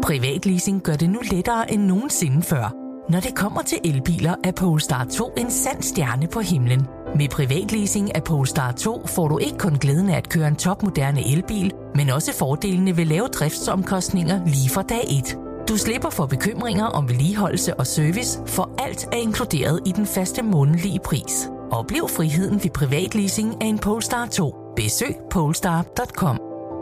Privatleasing gør det nu lettere end nogensinde før. Når det kommer til elbiler, er Polestar 2 en sand stjerne på himlen. Med privatleasing af Polestar 2 får du ikke kun glæden af at køre en topmoderne elbil, men også fordelene ved lave driftsomkostninger lige fra dag 1. Du slipper for bekymringer om vedligeholdelse og service, for alt er inkluderet i den faste månedlige pris. Oplev friheden ved privatleasing af en Polestar 2. Besøg polestar.com.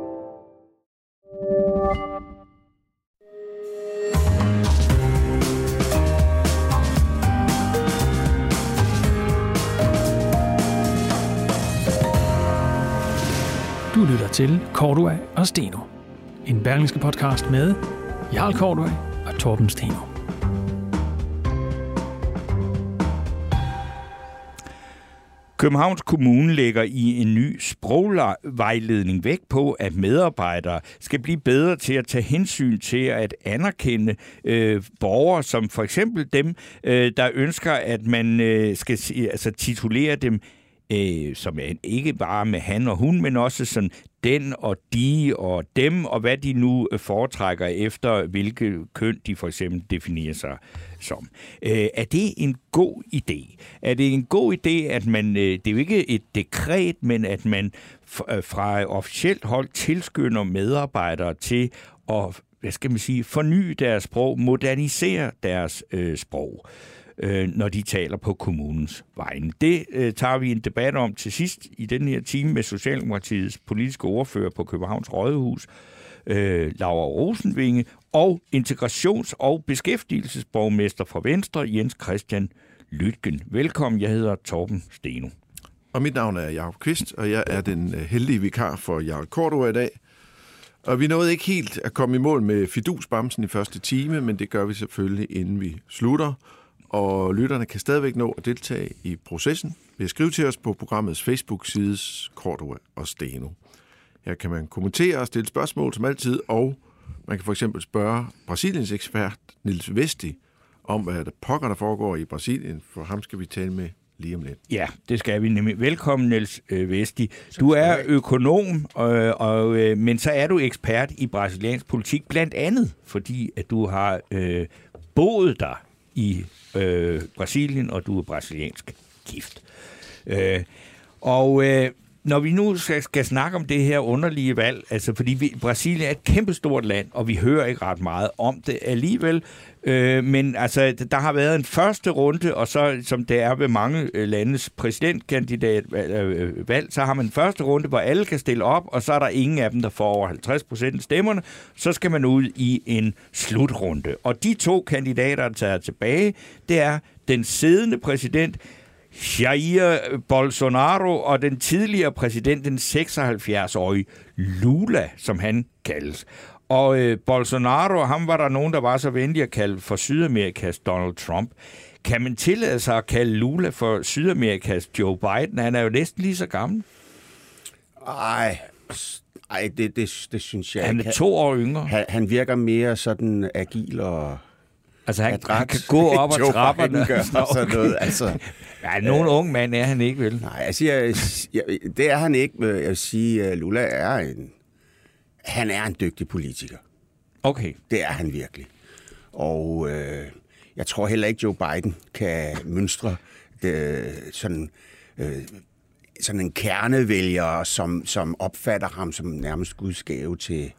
Du lytter til Cordua og Steno. En Berlingske podcast med Jarl Cordua og Torben Steno. Københavns Kommune lægger i en ny sprogvejledning vægt på, at medarbejdere skal blive bedre til at tage hensyn til at anerkende borgere, som for eksempel dem, der ønsker, at man skal titulere dem som ikke bare med han og hun, men også sådan den og de og dem, og hvad de nu foretrækker efter, hvilke køn de for eksempel definerer sig som. Er det en god idé? Er det en god idé, at man, det er jo ikke et dekret, men at man fra officielt hold tilskynder medarbejdere til at, forny deres sprog, modernisere deres sprog, når de taler på kommunens vegne. Det tager vi en debat om til sidst i den her time med Socialdemokratiets politiske ordfører på Københavns Rådhus, Laura Rosenvinge, og integrations- og beskæftigelsesborgmester fra Venstre, Jens Christian Lytgen. Velkommen, jeg hedder Torben Steno. Og mit navn er Jacob Kvist, og jeg er den heldige vikar for Jarl Cordua i dag. Og vi nåede ikke helt at komme i mål med fidusbamsen i første time, men det gør vi selvfølgelig, inden vi slutter. Og lytterne kan stadigvæk nå at deltage i processen ved at skrive til os på programmets Facebook-side Cordua og Steno. Her kan man kommentere og stille spørgsmål som altid, og man kan for eksempel spørge Brasiliens ekspert Niels Vesti om, hvad der pokker der foregår i Brasilien, for ham skal vi tale med lige om lidt. Ja, det skal vi nemlig. Velkommen, Niels Vesti. Du er økonom, men så er du ekspert i brasiliansk politik, blandt andet fordi, at du har boet der i Brasilien, og du er brasiliansk gift. Når vi nu skal snakke om det her underlige valg, altså fordi Brasilien er et kæmpestort land, og vi hører ikke ret meget om det alligevel, men altså, der har været en første runde, og så, som det er ved mange landes præsidentkandidatvalg, så har man en første runde, hvor alle kan stille op, og så er der ingen af dem, der får over 50% af stemmerne. Så skal man ud i en slutrunde. Og de to kandidater, der er tilbage, det er den siddende præsident, Jair Bolsonaro, og den tidligere præsident, den 76-årige Lula, som han kaldes. Og Bolsonaro, ham var der nogen, der var så venlige at kalde for Sydamerikas Donald Trump. Kan man tillade sig at kalde Lula for Sydamerikas Joe Biden? Han er jo næsten lige så gammel. Ej, det synes jeg ikke. Han er 2 år yngre. Han virker mere sådan agil og... Altså, han kan gå op ad trapperne. Sådan noget, altså. Ja, nogen unge mand er han ikke, vel? Nej, altså, det er han ikke. Jeg vil sige, Lula han er en dygtig politiker. Okay. Det er han virkelig. Og jeg tror heller ikke, Joe Biden kan mønstre sådan en kernevælger, som opfatter ham som nærmest Guds gave til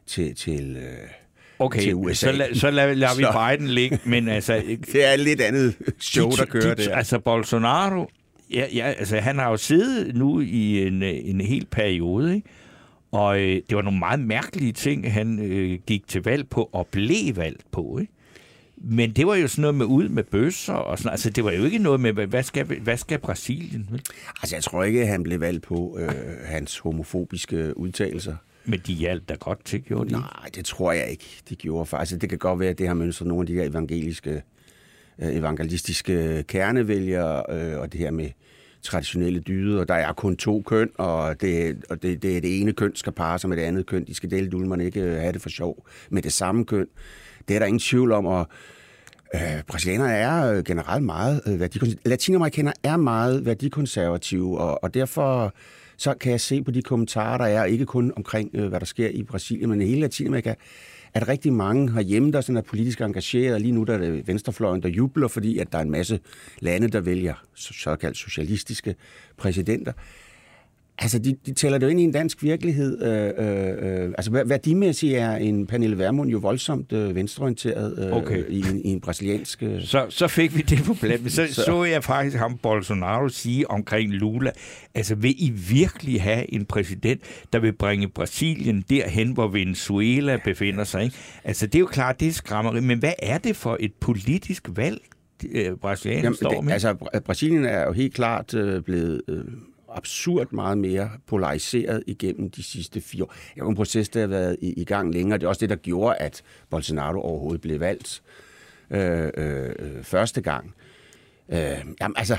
okay, til USA. Så lader vi Biden ligge, men altså... Det er et lidt andet show, der kører der. Altså, Bolsonaro, altså, han har jo siddet nu i en hel periode, ikke? Og det var nogle meget mærkelige ting, han gik til valg på og blev valgt på, ikke? Men det var jo sådan noget med ud med bøsser og sådan. Altså, det var jo ikke noget med, hvad skal Brasilien? Vel? Altså, jeg tror ikke, han blev valgt på hans homofobiske udtalelser. Men de hjalp da godt til, gjorde de? Nej, det tror jeg ikke, de gjorde faktisk. Det kan godt være, at det har mønstret nogle af de her evangelistiske kernevælgere, og det her med traditionelle dyder, og der er kun 2 køn, og det ene køn skal parre sig med det andet køn. De skal dele man ikke have det for sjov med det samme køn. Det er der ingen tvivl om, og brasilianere er generelt meget latinoamerikanere er meget værdikonservative, og derfor så kan jeg se på de kommentarer, der er, ikke kun omkring, hvad der sker i Brasilien, men i hele Latinamerika, at rigtig mange herhjemme, der sådan er politisk engageret, lige nu der er det venstrefløjen, der jubler, fordi at der er en masse lande, der vælger såkaldt socialistiske præsidenter. Altså, de tæller det jo ind i en dansk virkelighed. Altså, værdimæssigt er en Pernille Vermund jo voldsomt venstreorienteret i en brasiliansk... Så fik vi det på plads. Så jeg faktisk ham Bolsonaro sige omkring Lula, altså vil I virkelig have en præsident, der vil bringe Brasilien derhen, hvor Venezuela befinder sig? Ikke? Altså, det er jo klart, det er skræmmeri, men hvad er det for et politisk valg, Brasilien står med? Altså, Brasilien er jo helt klart blevet... absurd meget mere polariseret igennem de sidste 4 år. Det er jo en proces, der har været i gang længere. Det er også det, der gjorde, at Bolsonaro overhovedet blev valgt første gang. Jamen, altså,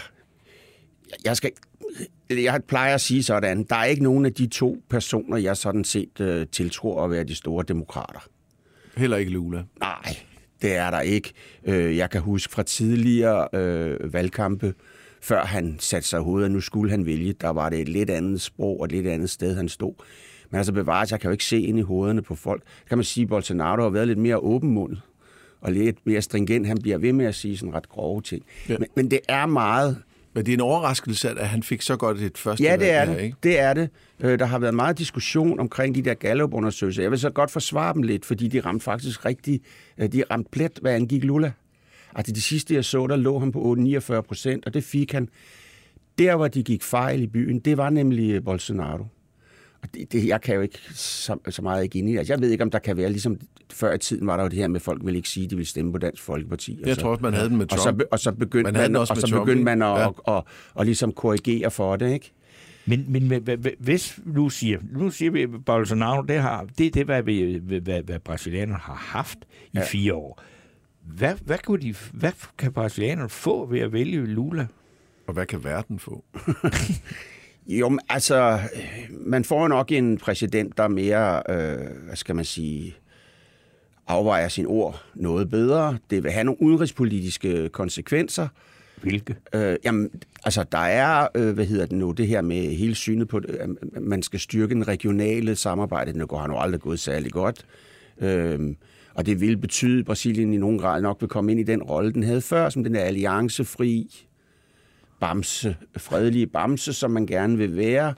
jeg plejer at sige sådan, der er ikke nogen af de 2 personer, jeg sådan set tiltror at være de store demokrater. Heller ikke Lula? Nej, det er der ikke. Jeg kan huske fra tidligere valgkampe, før han satte sig i hovedet, og nu skulle han vælge. Der var det et lidt andet sprog og et lidt andet sted, han stod. Men altså bevares, jeg kan jo ikke se ind i hovederne på folk. Kan man sige, at Bolsonaro har været lidt mere åbenmundet og lidt mere stringent. Han bliver ved med at sige sådan ret grove ting. Ja. Men det er meget... Men det er en overraskelse, at han fik så godt et første valg. Ja, det er det. Det. Ikke? Det er det. Der har været meget diskussion omkring de der Gallup-undersøgelser. Jeg vil så godt forsvare dem lidt, fordi de ramte faktisk rigtigt. De ramte plet, hvad angik Lula. Altså de sidste, jeg så, der lå han på 49%, og det fik han. Der, hvor de gik fejl i byen, det var nemlig Bolsonaro. Og det jeg kan jo ikke så meget ikke ind i. Altså, jeg ved ikke, om der kan være, ligesom før i tiden var der jo det her med, at folk ville ikke sige, at de ville stemme på Dansk Folkeparti. Jeg tror også, man havde den med Trump. Og så begyndte man at ligesom korrigere for det, ikke? Men hvis nu siger vi, at Bolsonaro, det er det, hvad brasilianerne har haft i 4 år. Hvad kan brasilianerne få ved at vælge Lula? Og hvad kan verden få? Jo, altså, man får nok en præsident, der mere, hvad skal man sige, afvejer sin ord noget bedre. Det vil have nogle udenrigspolitiske konsekvenser. Hvilke? Jamen, altså, der er, det her med hele synet på, at man skal styrke den regionale samarbejde. Nu har han jo aldrig gået særlig godt. Og det vil betyde, at Brasilien i nogen grad nok vil komme ind i den rolle, den havde før, som den der alliancefri fredelige bamse, som man gerne vil være.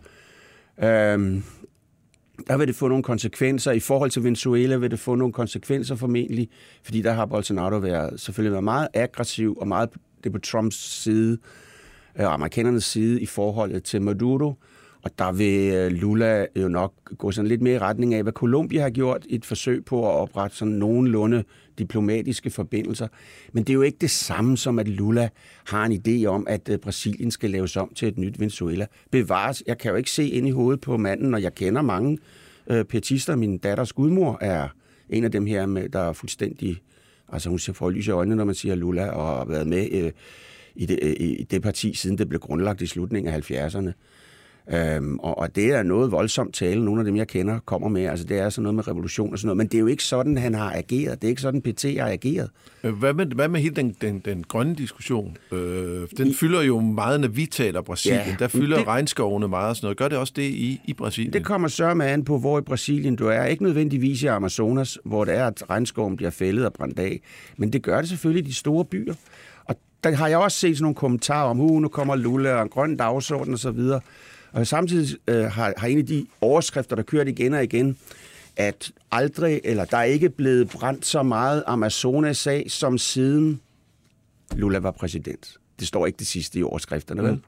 Der vil det få nogle konsekvenser. I forhold til Venezuela vil det få nogle konsekvenser formentlig, fordi der har Bolsonaro selvfølgelig været meget aggressiv og meget det på Trumps side, amerikanernes side i forholdet til Maduro. Og der vil Lula jo nok gå sådan lidt mere i retning af, hvad Colombia har gjort, et forsøg på at oprette sådan nogenlunde diplomatiske forbindelser. Men det er jo ikke det samme som, at Lula har en idé om, at Brasilien skal laves om til et nyt Venezuela. Bevares, jeg kan jo ikke se ind i hovedet på manden, og jeg kender mange petister. Min datters gudmor er en af dem her, der er fuldstændig... Altså hun får lys i øjnene, når man siger Lula, og har været med i det parti, siden det blev grundlagt i slutningen af 70'erne. Og det er noget voldsomt tale, nogle af dem, jeg kender, kommer med. Altså, det er sådan noget med revolution og sådan noget. Men det er jo ikke sådan, han har ageret. Det er ikke sådan, PT har ageret. Hvad med hele den grønne diskussion? Den fylder jo meget, når vi taler Brasilien. Ja, der fylder regnskovene meget og sådan noget. Gør det også det i Brasilien? Det kommer sørme an på, hvor i Brasilien du er. Ikke nødvendigvis i Amazonas, hvor det er, at regnskoven bliver fældet og brændt af. Men det gør det selvfølgelig i de store byer. Og der har jeg også set sådan nogle kommentarer om, nu kommer Lula og en grøn dagsorden og så videre. Og samtidig har en af de overskrifter, der kørt igen og igen, at der er ikke blevet brændt så meget Amazonas af, som siden Lula var præsident. Det står ikke det sidste i overskrifterne, vel?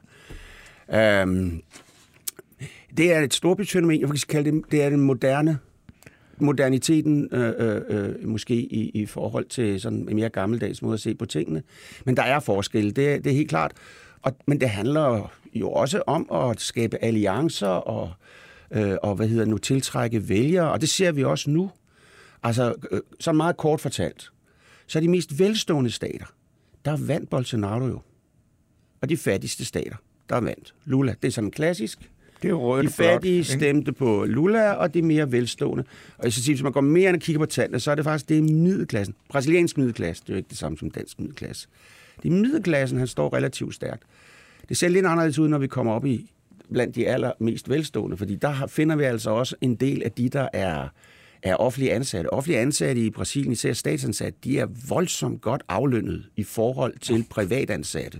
Det er et storbyfænomen, jeg vil kalde det er den moderniteten, måske i forhold til sådan en mere gammeldags måde at se på tingene. Men der er forskelle, det er helt klart. Men det handler jo også om at skabe alliancer og tiltrække vælgere, og det ser vi også nu. Altså, så meget kort fortalt, så er de mest velstående stater, der vandt Bolsonaro jo. Og de fattigste stater, der vandt Lula. Det er sådan klassisk. Det er rødt, de fattige stemte på Lula, og de mere velstående. Og jeg skal sige, hvis man går mere ind og kigger på tallene, så er det faktisk middelklassen. Brasiliansk middelklasse, det er jo ikke det samme som dansk middelklasse. Det er middelklassen, han står relativt stærkt. Det ser lidt anderledes ud, når vi kommer op i blandt de allermest velstående, fordi der finder vi altså også en del af de, der er offentlige ansatte. Offentlige ansatte i Brasilien, især statsansatte, de er voldsomt godt aflønnet i forhold til privatansatte.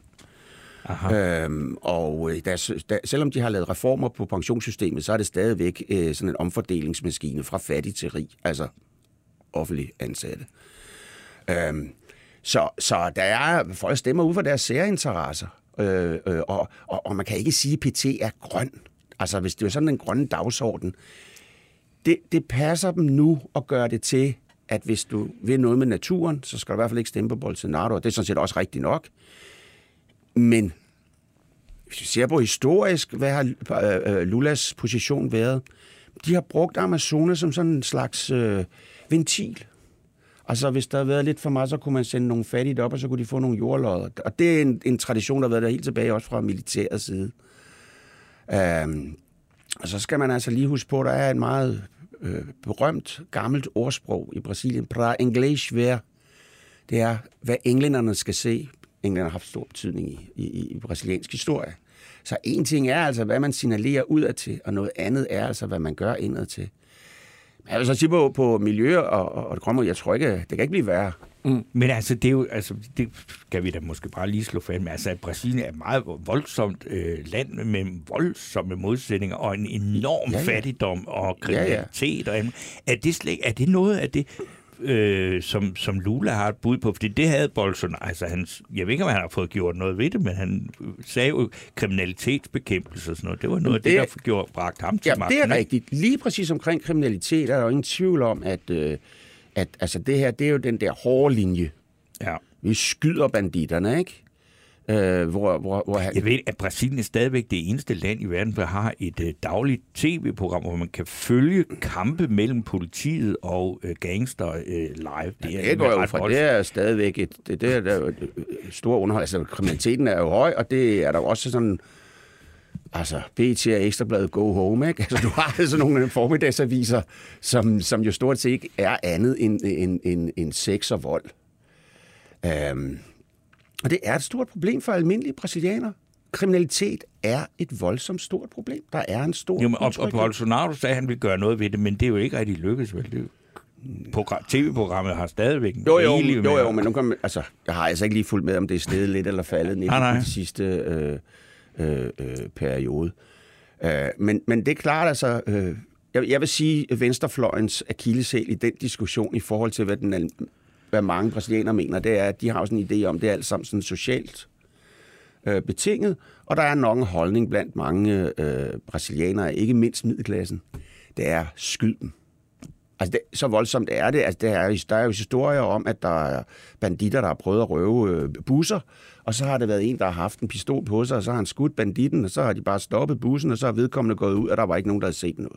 Selvom de har lavet reformer på pensionssystemet, så er det stadigvæk sådan en omfordelingsmaskine fra fattig til rig, altså offentlige ansatte. Så der er folk stemmer ud for deres særinteresser, og man kan ikke sige, at PT er grøn. Altså hvis det er sådan en grøn dagsorden, det passer dem nu at gøre det til, at hvis du vil noget med naturen, så skal du i hvert fald ikke stemme på Bolsonaro, og det er sådan set også rigtigt nok. Men hvis vi ser på historisk, hvad har Lulas position været? De har brugt Amazonas som sådan en slags ventil. Altså, hvis der havde været lidt for meget, så kunne man sende nogle fattige op, og så kunne de få nogle jordlodder. Og det er en tradition, der har været der helt tilbage, også fra militærets side. Og så skal man altså lige huske på, at der er et meget berømt, gammelt ordsprog i Brasilien. Pra inglês ver. Det er, hvad englænderne skal se. Englænderne har haft stor betydning i brasiliansk historie. Så en ting er altså, hvad man signalerer udadtil, og noget andet er altså, hvad man gør indadtil. Jeg vil så sige på miljø og det grønne, jeg tror ikke, det kan ikke blive værre. Men altså, det er jo, altså, det kan vi da måske bare lige slå fast med, altså, at Brasilien er et meget voldsomt land med voldsomme modsætninger og en enorm fattigdom og kriminalitet. Og er det noget af det, som Lula har et bud på? Fordi det havde Bolsonaro, altså jeg ved ikke, om han har fået gjort noget ved det, men han sagde jo kriminalitetsbekæmpelse og sådan noget. Det var noget af det, der bragte ham til magten. Ja, det er rigtigt. Lige præcis omkring kriminalitet er der jo ingen tvivl om, at altså det her, det er jo den der hårde linje. Ja. Vi skyder banditterne, ikke? Jeg ved, at Brasilien er stadigvæk det eneste land i verden, der har et dagligt tv-program, hvor man kan følge kampe mellem politiet og gangster live. Det går jo fra, det er stadigvæk det er stor underhold. Altså, kriminaliteten er jo høj, og det er der jo også sådan. Altså, BT og Ekstrabladet go home, ikke? Altså, du har sådan nogle formiddagsaviser, som jo stort set ikke er andet end sex og vold. Og det er et stort problem for almindelige brasilianere. Kriminalitet er et voldsomt stort problem. Der er en stor og Bolsonaro sagde, at han ville gøre noget ved det, men det er jo ikke rigtig lykkedes, vel? TV-programmet har stadigvæk en Jo, men nu kan man, altså, jeg har altså ikke lige fulgt med, om det er steget lidt eller faldet lidt i den sidste periode. Men det er klart, altså. Jeg vil sige, at venstrefløjens akilleshæl i den diskussion i forhold til, hvad mange brasilianere mener, det er, at de har sådan en idé om, det er alt sammen sådan socialt betinget, og der er nok en holdning blandt mange brasilianere, ikke mindst middelklassen, det er skyd dem. Altså, så voldsomt er det. Altså, der er jo historier om, at der er banditter, der har prøvet at røve busser, og så har det været en, der har haft en pistol på sig, og så har han skudt banditten, og så har de bare stoppet bussen, og så har vedkommende gået ud, og der var ikke nogen, der havde set noget.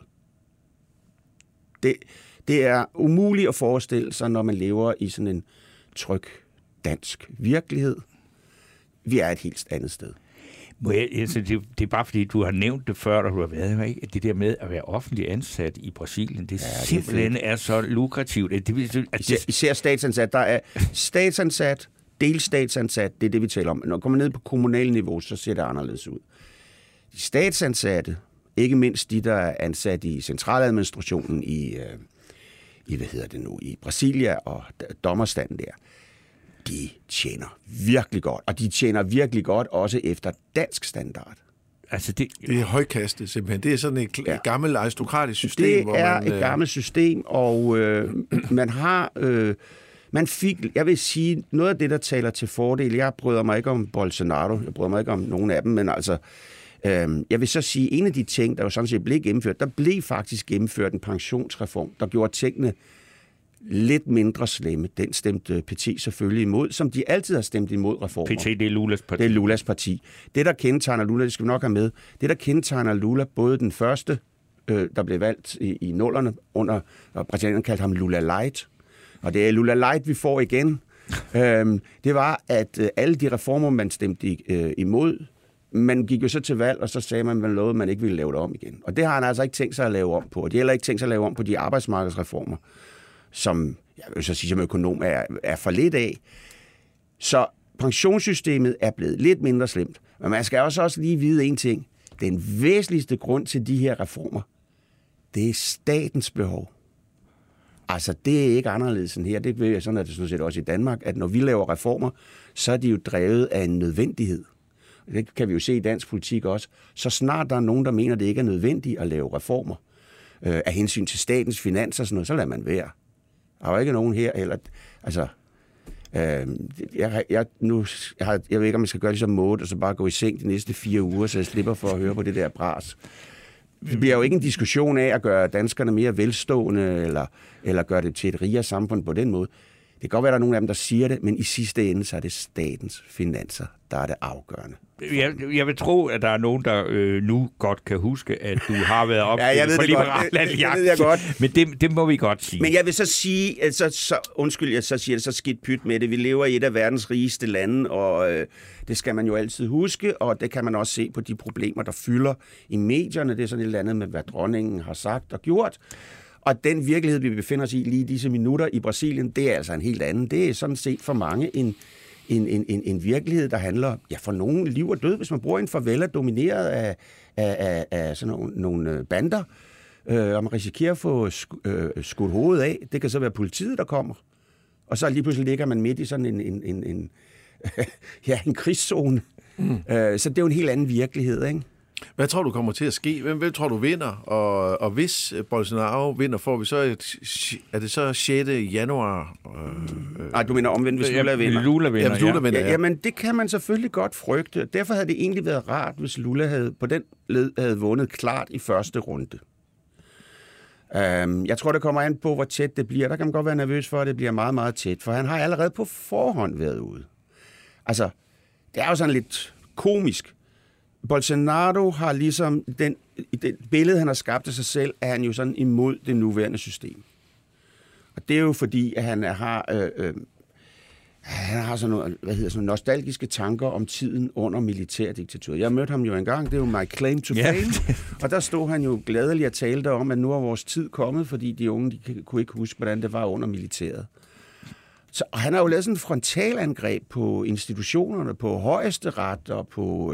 Det er umuligt at forestille sig, når man lever i sådan en tryg dansk virkelighed. Vi er et helt andet sted. Det er bare fordi, du har nævnt det før, da du har været, ikke? Det der med at være offentlig ansat i Brasilien, det simpelthen er så lukrativt. Især statsansat. Der er statsansat, delstatsansat, det er det, vi taler om. Når man kommer ned på kommunal niveau, så ser det anderledes ud. De statsansatte, ikke mindst de, der er ansat i centraladministrationen i Brasilia og dommerstanden der, de tjener virkelig godt, og de tjener virkelig godt også efter dansk standard. Altså det er højkastet simpelthen. Det er sådan et gammelt aristokratisk system. Det er et gammelt system, og man fik, jeg vil sige, noget af det, der taler til fordel. Jeg bryder mig ikke om Bolsonaro, jeg bryder mig ikke om nogen af dem, men altså, jeg vil så sige, en af de ting, der jo sådan set blev gennemført, der blev faktisk gennemført en pensionsreform, der gjorde tingene lidt mindre slemme. Den stemte PT selvfølgelig imod, som de altid har stemt imod reformer. PT, det er Lulas parti. Det er Lulas parti. Det, der kendetegner Lula, det skal vi nok have med, det, der kendetegner Lula, både den første, der blev valgt i nullerne, under, og præsidenten kaldte ham Lula Light, og det er Lula Light, vi får igen, det var, at alle de reformer, man stemte imod, man gik jo så til valg, og så sagde man, man lovede, at man ikke ville lave det om igen. Og det har han altså ikke tænkt sig at lave om på. Og de har heller ikke tænkt sig at lave om på de arbejdsmarkedsreformer, som, jeg vil så sige som økonom, er for lidt af. Så pensionssystemet er blevet lidt mindre slemt. Men man skal også lige vide en ting. Den væsentligste grund til de her reformer, det er statens behov. Altså, det er ikke anderledes end her. Det er sådan, at det sådan set også i Danmark, at når vi laver reformer, så er de jo drevet af en nødvendighed. Det kan vi jo se i dansk politik også. Så snart der er nogen, der mener, at det ikke er nødvendigt at lave reformer af hensyn til statens finanser og sådan noget, så lader man være. Der er jo ikke nogen her, eller... Altså, jeg ved ikke, om jeg skal gøre det som måde, og så bare gå i seng de næste 4 uger, så jeg slipper for at høre på det der bras. Det bliver jo ikke en diskussion af at gøre danskerne mere velstående, eller gøre det til et rigere samfund på den måde. Det kan godt være, at der er nogle af dem, der siger det, men i sidste ende, så er det statens finanser, der er det afgørende. Jeg vil tro, at der er nogen, der nu godt kan huske, at du har været op for Liberal Alliance. Men det må vi godt sige. Men jeg vil så sige, at undskyld, jeg så siger det så skidt pyt med det. Vi lever i et af verdens rigeste lande, og det skal man jo altid huske, og det kan man også se på de problemer, der fylder i medierne. Det er sådan et eller andet med, hvad dronningen har sagt og gjort. Og den virkelighed, vi befinder os i lige disse minutter i Brasilien, det er altså en helt anden. Det er sådan set for mange en virkelighed, der handler for nogen liv og død, hvis man bruger en favela domineret af sådan nogle bander, og man risikerer at få skudt hovedet af. Det kan så være politiet, der kommer. Og så lige pludselig ligger man midt i sådan en krigszone. Så det er jo en helt anden virkelighed, ikke? Hvad tror du kommer til at ske? Hvem tror du vinder? Og hvis Bolsonaro vinder, får vi så er det så 6. januar? Du mener omvendt, hvis Lula vinder? Lula vinder, ja. Jamen, det kan man selvfølgelig godt frygte. Derfor havde det egentlig været rart, hvis Lula havde vundet klart i første runde. Jeg tror, det kommer an på, hvor tæt det bliver. Der kan man godt være nervøs for, at det bliver meget, meget tæt, for han har allerede på forhånd været ude. Altså, det er jo sådan lidt komisk. Bolsonaro har ligesom den billede, han har skabt af sig selv, er han jo sådan imod det nuværende system. Og det er jo fordi, at han har sådan noget, sådan nostalgiske tanker om tiden under militærdiktaturet. Jeg mødte ham jo engang, det er jo My Claim to Fame, og der stod han jo gladelig og talte om, at nu er vores tid kommet, fordi de unge de kunne ikke huske, hvordan det var under militæret. Og han har jo lavet sådan et frontalangreb på institutionerne, på højesteret og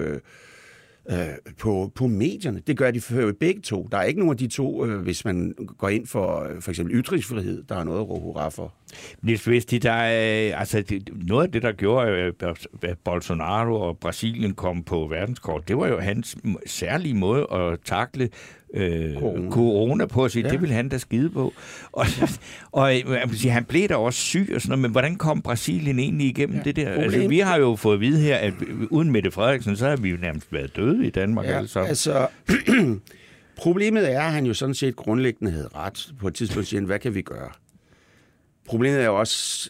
på medierne. Det gør de for begge to. Der er ikke nogen af de to, hvis man går ind for eksempel ytringsfrihed, der har noget at råbe hurra for. Niels Vesti, noget af det, der gjorde, at Bolsonaro og Brasilien kom på verdenskort, det var jo hans særlige måde at takle corona på at sige, det ville han da skide på. Og han blev da også syg og sådan noget, men hvordan kom Brasilien egentlig igennem det der? Altså, vi har jo fået at vide her, at uden Mette Frederiksen, så har vi jo nærmest været døde i Danmark. Problemet er, at han jo sådan set grundlæggende havde ret på et tidspunkt, siger, hvad kan vi gøre? Problemet er jo også,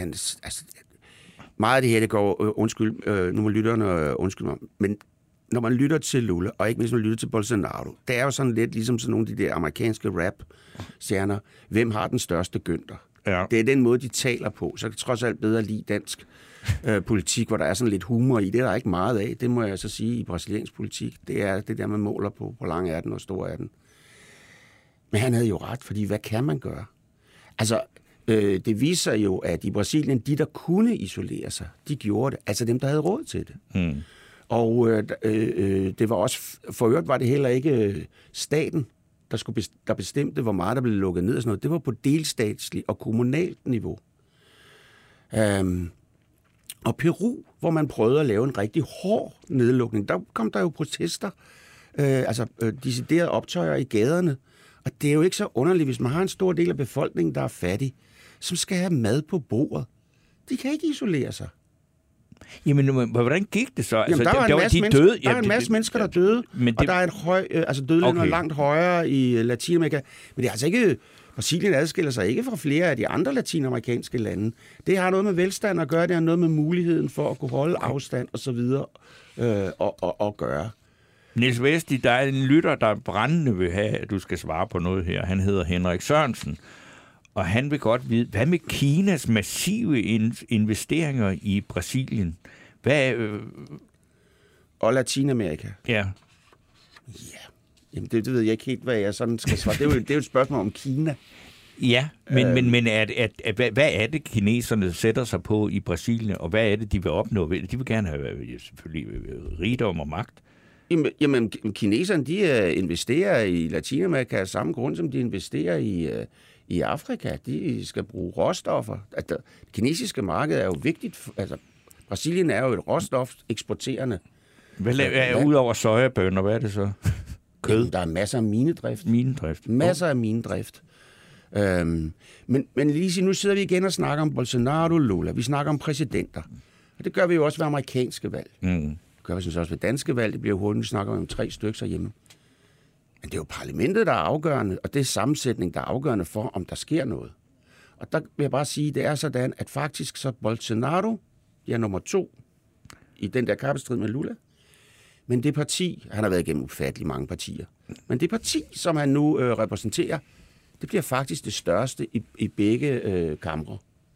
meget af det her, det går, nu må lytterne undskylde mig, men når man lytter til Lula, og ikke mindst når man lytter til Bolsonaro, det er jo sådan lidt ligesom sådan nogle af de der amerikanske rap-stjerner. Hvem har den største Günther? Ja. Det er den måde, de taler på. Så kan jeg trods alt bedre lide dansk politik, hvor der er sådan lidt humor i. Det er der ikke meget af. Det må jeg så sige i brasiliansk politik. Det er det der, man måler på, hvor lang er den og stor er den. Men han havde jo ret, fordi hvad kan man gøre? Altså, det viser jo, at i Brasilien, de der kunne isolere sig, de gjorde det. Altså dem, der havde råd til det. Og det var også, for øvrigt var det heller ikke staten, der bestemte, hvor meget der blev lukket ned og sådan noget. Det var på delstatsligt og kommunalt niveau. Og Peru, hvor man prøvede at lave en rigtig hård nedlukning, der kom der jo protester, deciderede optøjer i gaderne. Og det er jo ikke så underligt, hvis man har en stor del af befolkningen, der er fattig, som skal have mad på bordet. De kan ikke isolere sig. Jamen, hvordan gik det så? Jamen, der var en masse mennesker, der døde, og der er en dødeligheden er langt højere i Latinamerika. Men det er altså ikke... Brasilien adskiller sig ikke fra flere af de andre latinamerikanske lande. Det har noget med velstand at gøre, det har noget med muligheden for at kunne holde afstand og så videre og gøre. Niels Vesti, der er en lytter, der brændende vil have, at du skal svare på noget her. Han hedder Henrik Sørensen, og han vil godt vide, hvad med Kinas massive investeringer i Brasilien? Og Latinamerika? Ja. Jamen, det ved jeg ikke helt, hvad jeg sådan skal svare. Det er jo et spørgsmål om Kina. Ja, men hvad er det, kineserne sætter sig på i Brasilien, og hvad er det, de vil opnå? De vil gerne have selvfølgelig rigdom og magt. Jamen, kineserne, de investerer i Latinamerika af samme grund, som de investerer i Afrika. De skal bruge råstoffer. Det kinesiske marked er jo vigtigt. Altså, Brasilien er jo et råstofeksporterende. Udover sojabønner, hvad er det så? Kød? Jamen, der er masser af minedrift. Masser af minedrift. Men Lise, nu sidder vi igen og snakker om Bolsonaro, Lula. Vi snakker om præsidenter. Og det gør vi jo også ved amerikanske valg. Det gør vi også ved danske valg. Det bliver hurtigt, vi snakker om 3 stykker herhjemme. Men det er jo parlamentet, der er afgørende, og det er sammensætning, der er afgørende for, om der sker noget. Og der vil jeg bare sige, det er sådan, at faktisk så Bolsonaro er nummer 2 i den der kappestrid med Lula. Men det parti, han har været igennem ufattelig mange partier, men det parti, som han nu repræsenterer, det bliver faktisk det største i begge kamre.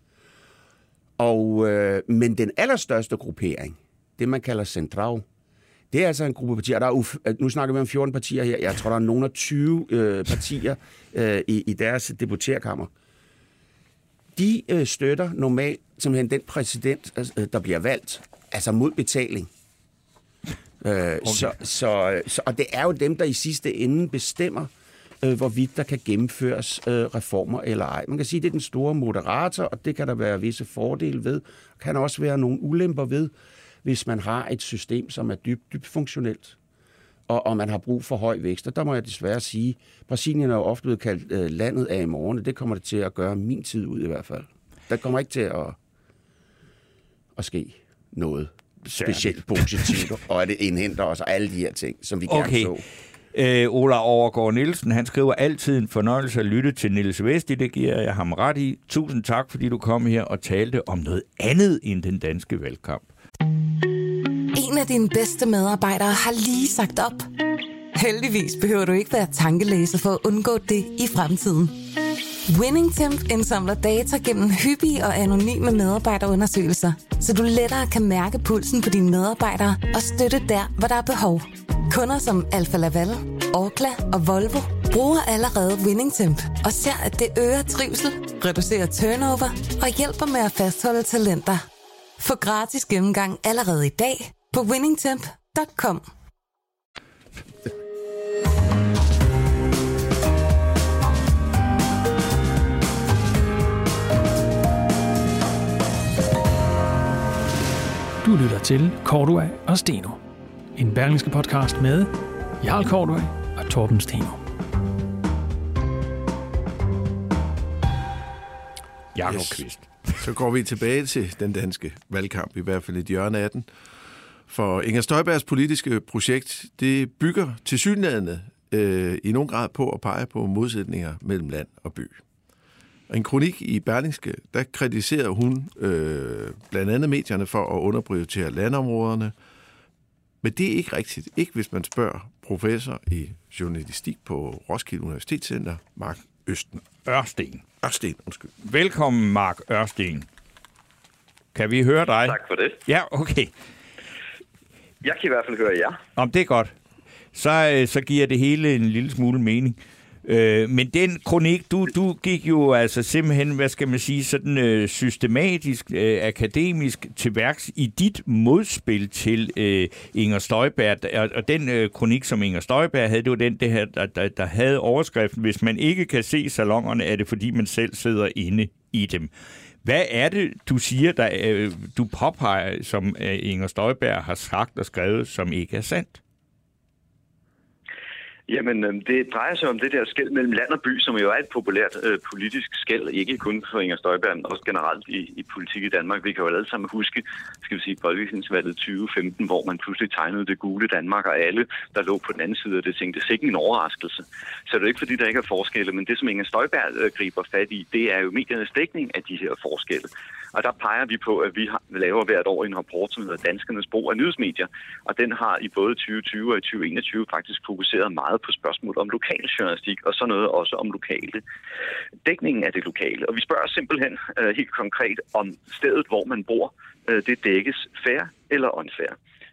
Men den allerstørste gruppering, det man kalder Central, det er altså en gruppe partier. Nu snakker vi om 14 partier her. Jeg tror, der er nogle af 20 partier i deres deputerkammer. De støtter normalt simpelthen den præsident, der bliver valgt, altså mod betaling. Okay. Og det er jo dem, der i sidste ende bestemmer, hvorvidt der kan gennemføres reformer eller ej. Man kan sige, at det er den store moderator, og det kan der være visse fordele ved. Der kan også være nogle ulemper ved, hvis man har et system, som er dybt funktionelt, og man har brug for høj vækst. Og der må jeg desværre sige, Brasilien er jo ofte blevet kaldt landet af i morgen, og det kommer det til at gøre min tid ud i hvert fald. Der kommer ikke til at ske noget specielt positivt, og at det indhenter os og alle de her ting, som vi gerne så. Ola Overgaard Nielsen, han skriver altid en fornøjelse at lytte til Niels Vesti. Det giver jeg ham ret i. Tusind tak, fordi du kom her og talte om noget andet end den danske valgkamp. En af dine bedste medarbejdere har lige sagt op. Heldigvis behøver du ikke være tankelæser for at undgå det i fremtiden. WinningTemp indsamler data gennem hyppige og anonyme medarbejderundersøgelser, så du lettere kan mærke pulsen på dine medarbejdere og støtte der, hvor der er behov. Kunder som Alfa Laval, Orkla og Volvo bruger allerede WinningTemp og ser, at det øger trivsel, reducerer turnover og hjælper med at fastholde talenter. Få gratis gennemgang allerede i dag på winningtemp.com. Du lytter til Cordua og Steno. En Berlingske podcast med Jarl Cordua og Torben Steno. Jakob Kvist. Så går vi tilbage til den danske valgkamp, i hvert fald et hjørne af den. For Inger Støjbergs politiske projekt, det bygger tilsyneladende i nogen grad på at pege på modsætninger mellem land og by. Og en kronik i Berlingske, der kritiserer hun blandt andet medierne for at underprioritere landområderne. Men det er ikke rigtigt. Ikke hvis man spørger professor i journalistik på Roskilde Universitetscenter, Mark Ørsten. Velkommen, Mark Ørsten. Kan vi høre dig? Tak for det. Ja, okay. Jeg kan i hvert fald høre jer. Om det er godt. Så giver det hele en lille smule mening. Men den kronik, du gik jo altså simpelthen, hvad skal man sige, sådan systematisk, akademisk til værks i dit modspil til Inger Støjberg. Og den kronik, som Inger Støjberg havde, det var den, der havde overskriften: hvis man ikke kan se salonerne, er det fordi man selv sidder inde i dem. Hvad er det, du siger, du påpeger, som Inger Støjberg har sagt og skrevet, som ikke er sandt? Jamen, det drejer sig om det der skel mellem land og by, som jo er et populært politisk skel, ikke kun for Inger Støjberg, men også generelt i politik i Danmark. Vi kan jo alle sammen huske, skal vi sige, folketingsvalget 2015, hvor man pludselig tegnede det gule Danmark, og alle, der lå på den anden side af det, tænkte, det er ikke en overraskelse. Så det er ikke, fordi der ikke er forskelle, men det, som Inger Støjberg griber fat i, det er jo mediernes dækning af de her forskelle. Og der peger vi på, at vi laver hvert år en rapport, som hedder Danskernes brug af nyhedsmedier, og den har i både 2020 og 2021 faktisk fokuseret meget på spørgsmål om lokal journalistik, og så noget også om lokale. Dækningen af det lokale. Og vi spørger simpelthen helt konkret om stedet, hvor man bor, det dækkes fair eller unfair.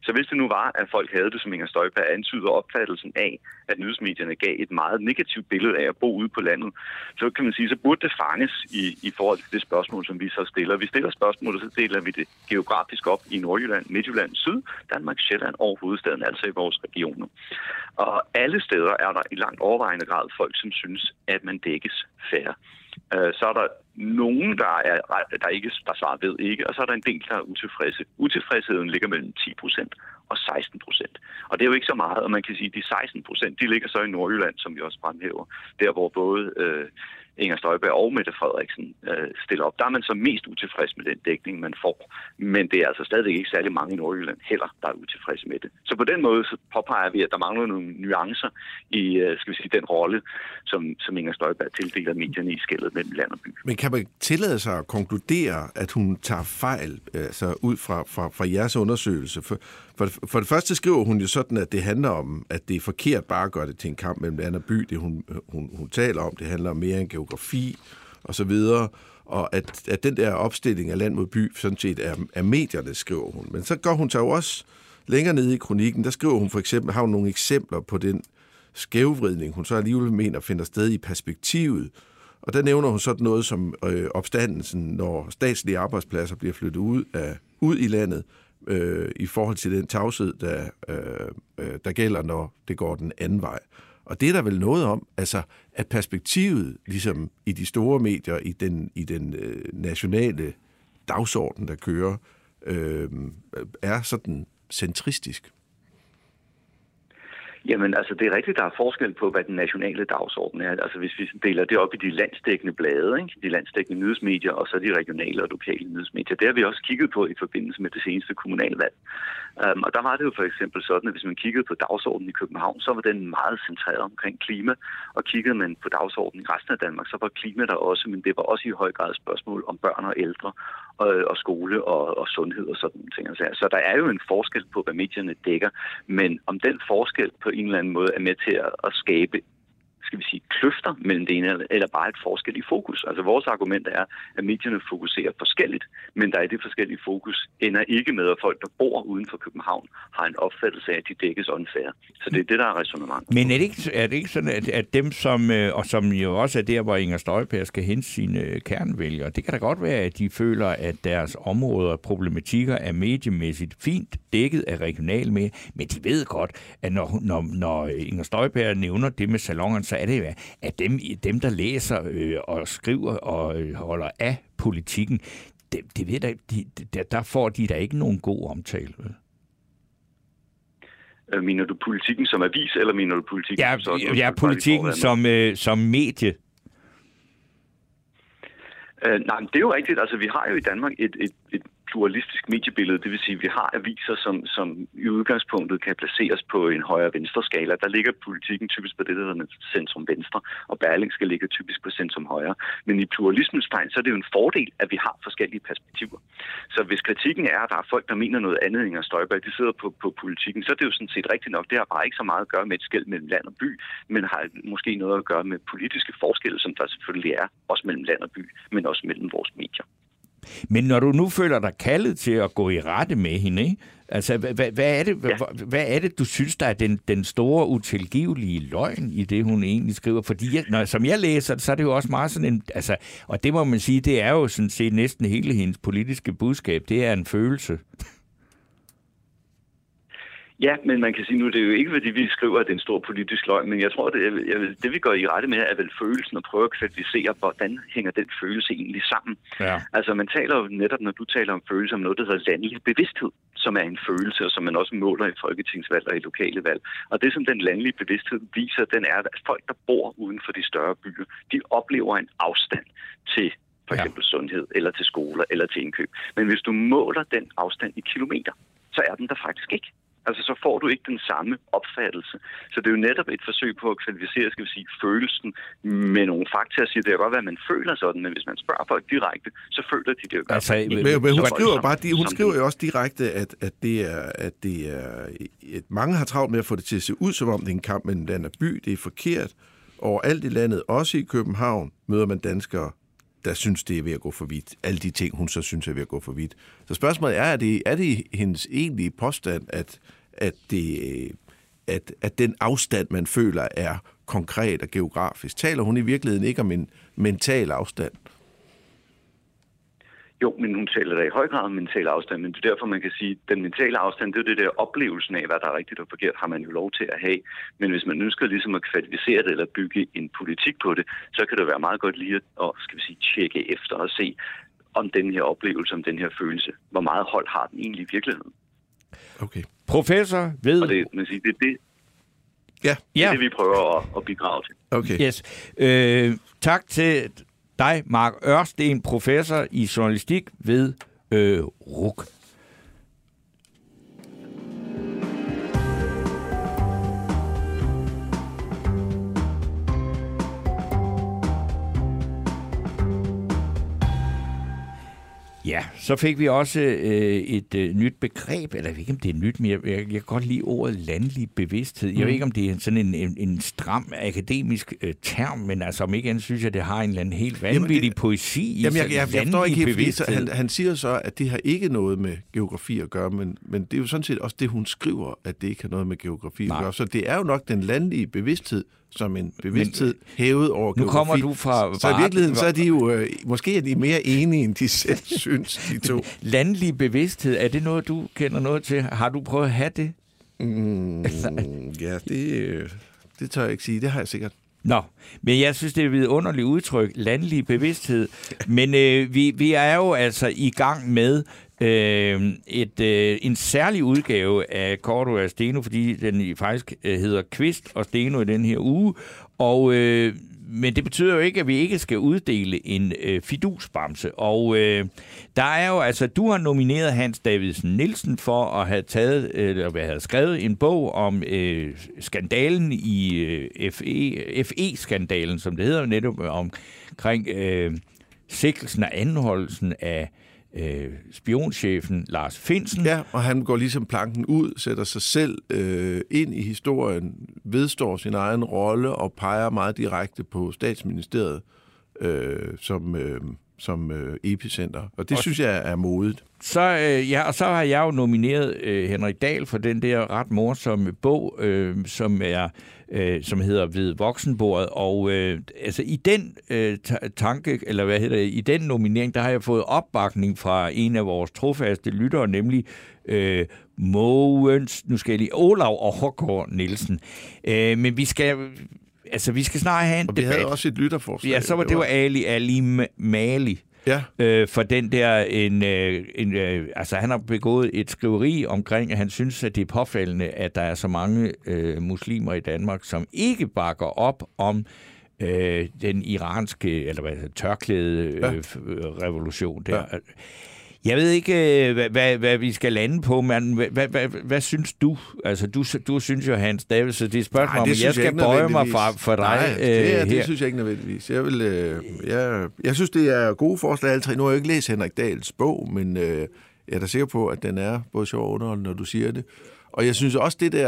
Så hvis det nu var, at folk havde det, som Inger Støjberg antyder, opfattelsen af, at nyhedsmedierne gav et meget negativt billede af at bo ude på landet, så kan man sige, så burde det fanges i forhold til det spørgsmål, som vi så stiller. Vi stiller spørgsmålet, så deler vi det geografisk op i Nordjylland, Midtjylland, Syd, Danmark, Sjælland og hovedstaden, altså i vores regioner. Og alle steder er der i langt overvejende grad folk, som synes, at man dækkes fair. Så er der nogen, der ikke svarer ved ikke, og så er der en del, der er utilfredse. Utilfredsheden ligger mellem 10% og 16%. Og det er jo ikke så meget, og man kan sige, at de 16%, de ligger så i Nordjylland, som vi også fremhæver. Der, hvor både Inger Støjberg og Mette Frederiksen stiller op. Der er man så mest utilfreds med den dækning, man får. Men det er altså stadig ikke særlig mange i Nordjylland heller, der er utilfredse med det. Så på den måde så påpeger vi, at der mangler nogle nuancer i den rolle, som Inger Støjberg tildeler medierne i skellet mellem land og by. Men kan man tillade sig at konkludere, at hun tager fejl altså ud fra jeres undersøgelse? For det første skriver hun jo sådan, at det handler om, at det er forkert bare at gøre det til en kamp mellem land og by. Det hun taler om, det handler om mere end geografi og så videre, og at den der opstilling af land mod by sådan set er medierne, skriver hun. Men så går hun så også længere ned i kronikken, der skriver hun for eksempel, har hun nogle eksempler på den skævvridning, hun så alligevel mener finder sted i perspektivet. Og der nævner hun sådan noget som opstandelsen, når statslige arbejdspladser bliver flyttet ud i landet, i forhold til den tavshed, der gælder, når det går den anden vej. Og det er der vel noget om, altså at perspektivet, ligesom i de store medier, i den nationale dagsorden, der kører, er sådan centristisk. Jamen, altså, det er rigtigt, der er forskel på, hvad den nationale dagsorden er. Altså, hvis vi deler det op i de landsdækkende blade, ikke? De landsdækkende nyhedsmedier, og så de regionale og lokale nyhedsmedier. Det har vi også kigget på i forbindelse med det seneste kommunalvalg. Og der var det jo for eksempel sådan, at hvis man kiggede på dagsordenen i København, så var den meget centreret omkring klima. Og kiggede man på dagsordenen i resten af Danmark, så var klima der også, men det var også i høj grad et spørgsmål om børn og ældre, og skole og sundhed og sådan nogle ting. Så der er jo en forskel på, hvad medierne dækker, men om den forskel på en eller anden måde er med til at skabe, skal vi sige, kløfter mellem det ene eller bare et forskel i fokus. Altså vores argument er, at medierne fokuserer forskelligt, men der er det forskellige fokus ender ikke med, at folk, der bor uden for København, har en opfattelse af, at de dækkes unfair. Så det er det, der er ræsonnement. Men er det ikke sådan, at dem, som jo også er der, hvor Inger Støjberg skal hente sine kernevælgere, det kan da godt være, at de føler, at deres områder og problematikker er mediemæssigt fint dækket af regional med, men de ved godt, at når Inger Støjberg nævner det med salongerne, så er det jo, at dem der læser og skriver og holder af politikken, det ved der får de da ikke nogen god omtale. Mener du politikken som avis, eller mener du politikken som sådan? Ja, politikken som medie. Nej, det er jo rigtigt. Altså, vi har jo i Danmark et pluralistisk mediebillede, det vil sige, at vi har aviser, som i udgangspunktet kan placeres på en højre-venstre skala. Der ligger politikken typisk på det, der hedder centrum-venstre, og Berlingske ligger typisk på centrum-højre. Men i pluralismens tegn, så er det jo en fordel, at vi har forskellige perspektiver. Så hvis kritikken er, at der er folk, der mener noget andet end Inger Støjberg, de sidder på politikken, så er det jo sådan set rigtigt nok. Det har bare ikke så meget at gøre med et skel mellem land og by, men har måske noget at gøre med politiske forskelle, som der selvfølgelig er, også mellem land og by, men også mellem vores medier. Men når du nu føler dig kaldet til at gå i rette med hende, ikke? Altså, hvad er det, du synes, der er den store utilgivelige løgn i det, hun egentlig skriver? Fordi som jeg læser, så er det jo også meget sådan en... Altså, og det må man sige, det er jo sådan set næsten hele hendes politiske budskab. Det er en følelse. Ja, men man kan sige nu, det er jo ikke, fordi vi skriver, at det er en stor politisk løgn, men jeg tror, det vi går i rette med, er vel følelsen og prøve at kvalificere, hvordan hænger den følelse egentlig sammen. Ja. Altså man taler jo netop, når du taler om følelse, om noget, der hedder landlig bevidsthed, som er en følelse, og som man også måler i folketingsvalg og i lokale valg. Og det, som den landlige bevidsthed viser, den er, at folk, der bor uden for de større byer, de oplever en afstand til for eksempel sundhed, eller til skoler, eller til indkøb. Men hvis du måler den afstand i kilometer, så er den der faktisk ikke. Altså, så får du ikke den samme opfattelse. Så det er jo netop et forsøg på at kvalificere, skal vi sige, følelsen med nogle fakta og sige, det kan godt være, at man føler sådan, men hvis man spørger folk direkte, så føler de det jo godt. Men hun skriver jo også direkte, at det er mange har travlt med at få det til at se ud, som om det er en kamp mellem land og by. Det er forkert. Overalt i landet, også i København, møder man danskere, der synes, det er ved at gå for vidt. Alle de ting, hun så synes er ved at gå for vidt. Så spørgsmålet er det hendes egentlige påstand, at den afstand, man føler, er konkret og geografisk? Taler hun i virkeligheden ikke om en mental afstand? Jo, men hun taler da i høj grad om mental afstand, men det er derfor, man kan sige, at den mentale afstand, det er jo det der oplevelsen af, hvad der er rigtigt og forkert, har man jo lov til at have. Men hvis man ønsker ligesom at kvalificere det eller bygge en politik på det, så kan det være meget godt lige at tjekke efter og se, om den her oplevelse, om den her følelse, hvor meget hold har den egentlig i virkeligheden. Okay. Professor ved... Og det, man siger, det er det. Ja. Det er det, vi prøver at bidrage til. Okay. Yes. Tak til dig, Mark Ørsten, professor i journalistik ved RUC. Ja, så fik vi også et nyt begreb, eller jeg ved ikke, om det er nyt, men jeg kan godt lide ordet landlig bevidsthed. Jeg ved ikke, om det er sådan en stram akademisk term, men altså om ikke andet synes jeg, det har en eller anden helt vanvittig poesi i jeg forstår ikke helt, fordi han siger så, at det har ikke noget med geografi at gøre, men det er jo sådan set også det, hun skriver, at det ikke har noget med geografi at gøre. Så det er jo nok den landlige bevidsthed, som en bevidsthed hævet over geografi. Nu kommer du fra... Så i virkeligheden, så er de jo... måske er de mere enige, end de selv synes, de to. Landlig bevidsthed, er det noget, du kender noget til? Har du prøvet at have det? Ja, det tør jeg ikke sige. Det har jeg sikkert. Nå, men jeg synes, det er et vidunderligt udtryk, landlig bevidsthed. Men vi er jo altså i gang med en særlig udgave af Cordua og Steno, fordi den faktisk hedder Kvist og Steno i den her uge. Men det betyder jo ikke, at vi ikke skal uddele en fidusbamse. Og der er jo altså, du har nomineret Hans Davidsen Nielsen for at have have skrevet en bog om skandalen i FE-skandalen, som det hedder, netop omkring sigtelsen og anholdelsen af spionchefen Lars Findsen. Ja, og han går ligesom planken ud, sætter sig selv ind i historien, vedstår sin egen rolle og peger meget direkte på Statsministeriet som epicenter. Og det synes jeg er modigt. Og så har jeg jo nomineret Henrik Dahl for den der ret morsomme bog, som hedder Ved voksenbordet. Og altså i den i den nominering, der har jeg fået opbakning fra en af vores trofaste lyttere, nemlig Olav Overgaard Nielsen. Men vi skal snart have en debat. Og vi havde også et lytterforslag. Ja, så var det Ali Mali. Ja. For den der, altså han har begået et skriveri omkring, at han synes, at det er påfaldende, at der er så mange muslimer i Danmark, som ikke bakker op om den iranske, eller tørklæde revolution der. Ja. Jeg ved ikke, hvad vi skal lande på, men hvad synes du? Altså, du synes jo, Hans David, så det er et spørgsmål, om jeg skal bøje mig for dig. Nej, det synes jeg ikke nødvendigvis. Jeg synes, det er gode forslag, alle tre. Nu har jeg ikke læst Henrik Dahls bog, men jeg er da sikker på, at den er både sjov og underholdende, når du siger det. Og jeg synes også, det der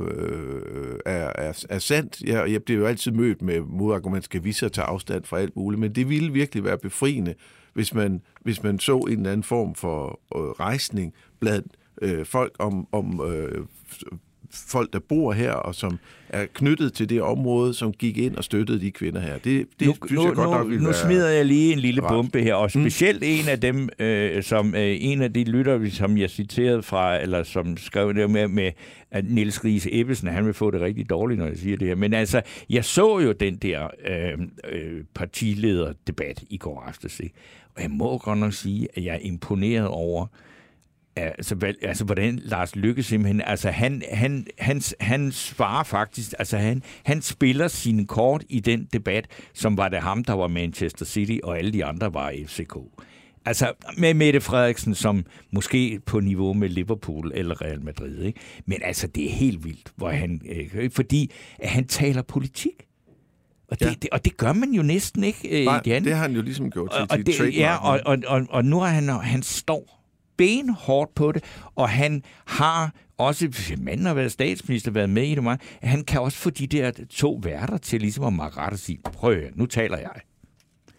er sandt. Jeg bliver jo altid mødt med modargument, skal vi så tage afstand fra alt muligt, men det ville virkelig være befriende, hvis man så en eller anden form for rejsning blandt folk om folk, der bor her, og som er knyttet til det område, som gik ind og støttede de kvinder her. Det synes jeg godt nok ville være... Nu smider jeg lige en lille bombe her, og specielt en af dem, som en af de lyttere, som jeg citerede fra, eller som skrev det med at Niels Riise Ebbesen, han vil få det rigtig dårligt, når jeg siger det her. Men altså, jeg så jo den der partilederdebat i går aftes, og jeg må godt nok sige, at jeg er imponeret over, altså hvordan Lars Løkke simpelthen, altså han svarer faktisk, altså han spiller sine kort i den debat, som var det ham, der var Manchester City, og alle de andre var FCK. Altså med Mette Frederiksen, som måske på niveau med Liverpool eller Real Madrid, ikke? Men altså det er helt vildt, hvor fordi han taler politik. Og det gør man jo næsten ikke. Nej, det har han jo ligesom gjort til trademark. Ja, og nu har han står benhårdt på det, og han har også, manden har været statsminister, været med i det meget, han kan også få de der to værter til ligesom at rette og sige, prøv, nu taler jeg. Ja.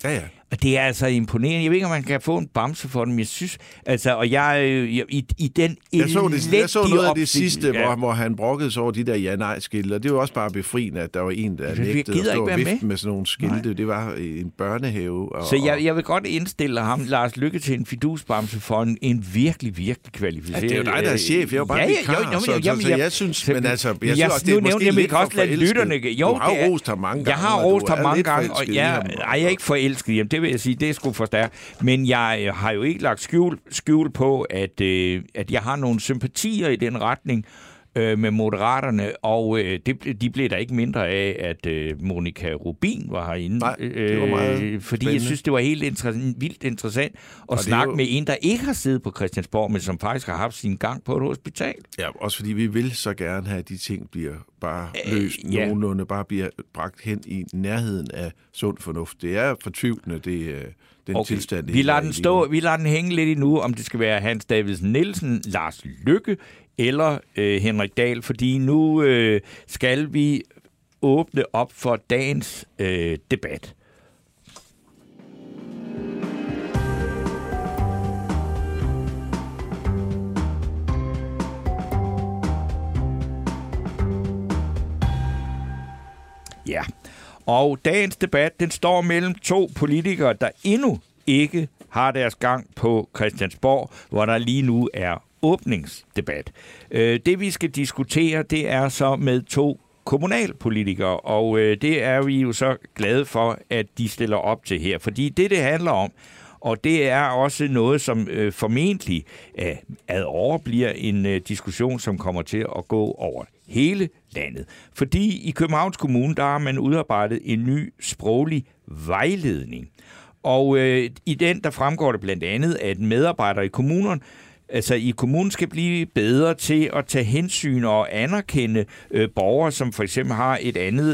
Og det er altså imponerende. Jeg ved ikke, om man kan få en bamse for dem. Jeg synes, altså, og i den jeg så noget af det sidste, ja. hvor han brokkede sig over de der ja-nej-skilte, og det var også bare befriende, at der var en, der nægtede at stå og vifte med sådan nogle skilte. Nej. Det var en børnehave. Så jeg vil godt indstille ham, Lars Løkke, til en fidusbamse for en virkelig, virkelig kvalificeret... Ja, det er jo dig, der er chef. Jeg er jo bare vikar, så jeg synes... Men altså, jeg synes også, det er måske lidt for forelsket. Du har rost ham mange gange. Jeg har rost ham mange gange, og jeg er ikke forelsket. Jamen, det vil jeg sige, det er sgu for stærkt. Men jeg har jo ikke lagt skjul på, at jeg har nogle sympatier i den retning med Moderaterne, og de blev der ikke mindre af, at Monika Rubin var herinde. Nej, det var meget fordi spændende. Jeg synes, det var helt vildt interessant at snakke med en, der ikke har siddet på Christiansborg, men som faktisk har haft sin gang på et hospital. Ja, også fordi vi vil så gerne have, at de ting bliver bare løst nogenlunde, bare bliver bragt hen i nærheden af sund fornuft. Det er fortvivlende, den tilstand. Vi lader den hænge lidt endnu, om det skal være Hans Davidsen Nielsen, Lars Løkke eller Henrik Dahl, fordi nu skal vi åbne op for dagens debat. Ja, og dagens debat, den står mellem to politikere, der endnu ikke har deres gang på Christiansborg, hvor der lige nu er åbningsdebat. Det vi skal diskutere, det er så med to kommunalpolitikere, og det er vi jo så glade for, at de stiller op til her, fordi det handler om, og det er også noget, som formentlig ad år bliver en diskussion, som kommer til at gå over hele landet. Fordi i Københavns Kommune, der har man udarbejdet en ny sproglig vejledning. Og i den, der fremgår det blandt andet, at medarbejdere i kommunen skal blive bedre til at tage hensyn og anerkende borgere, som for eksempel har et andet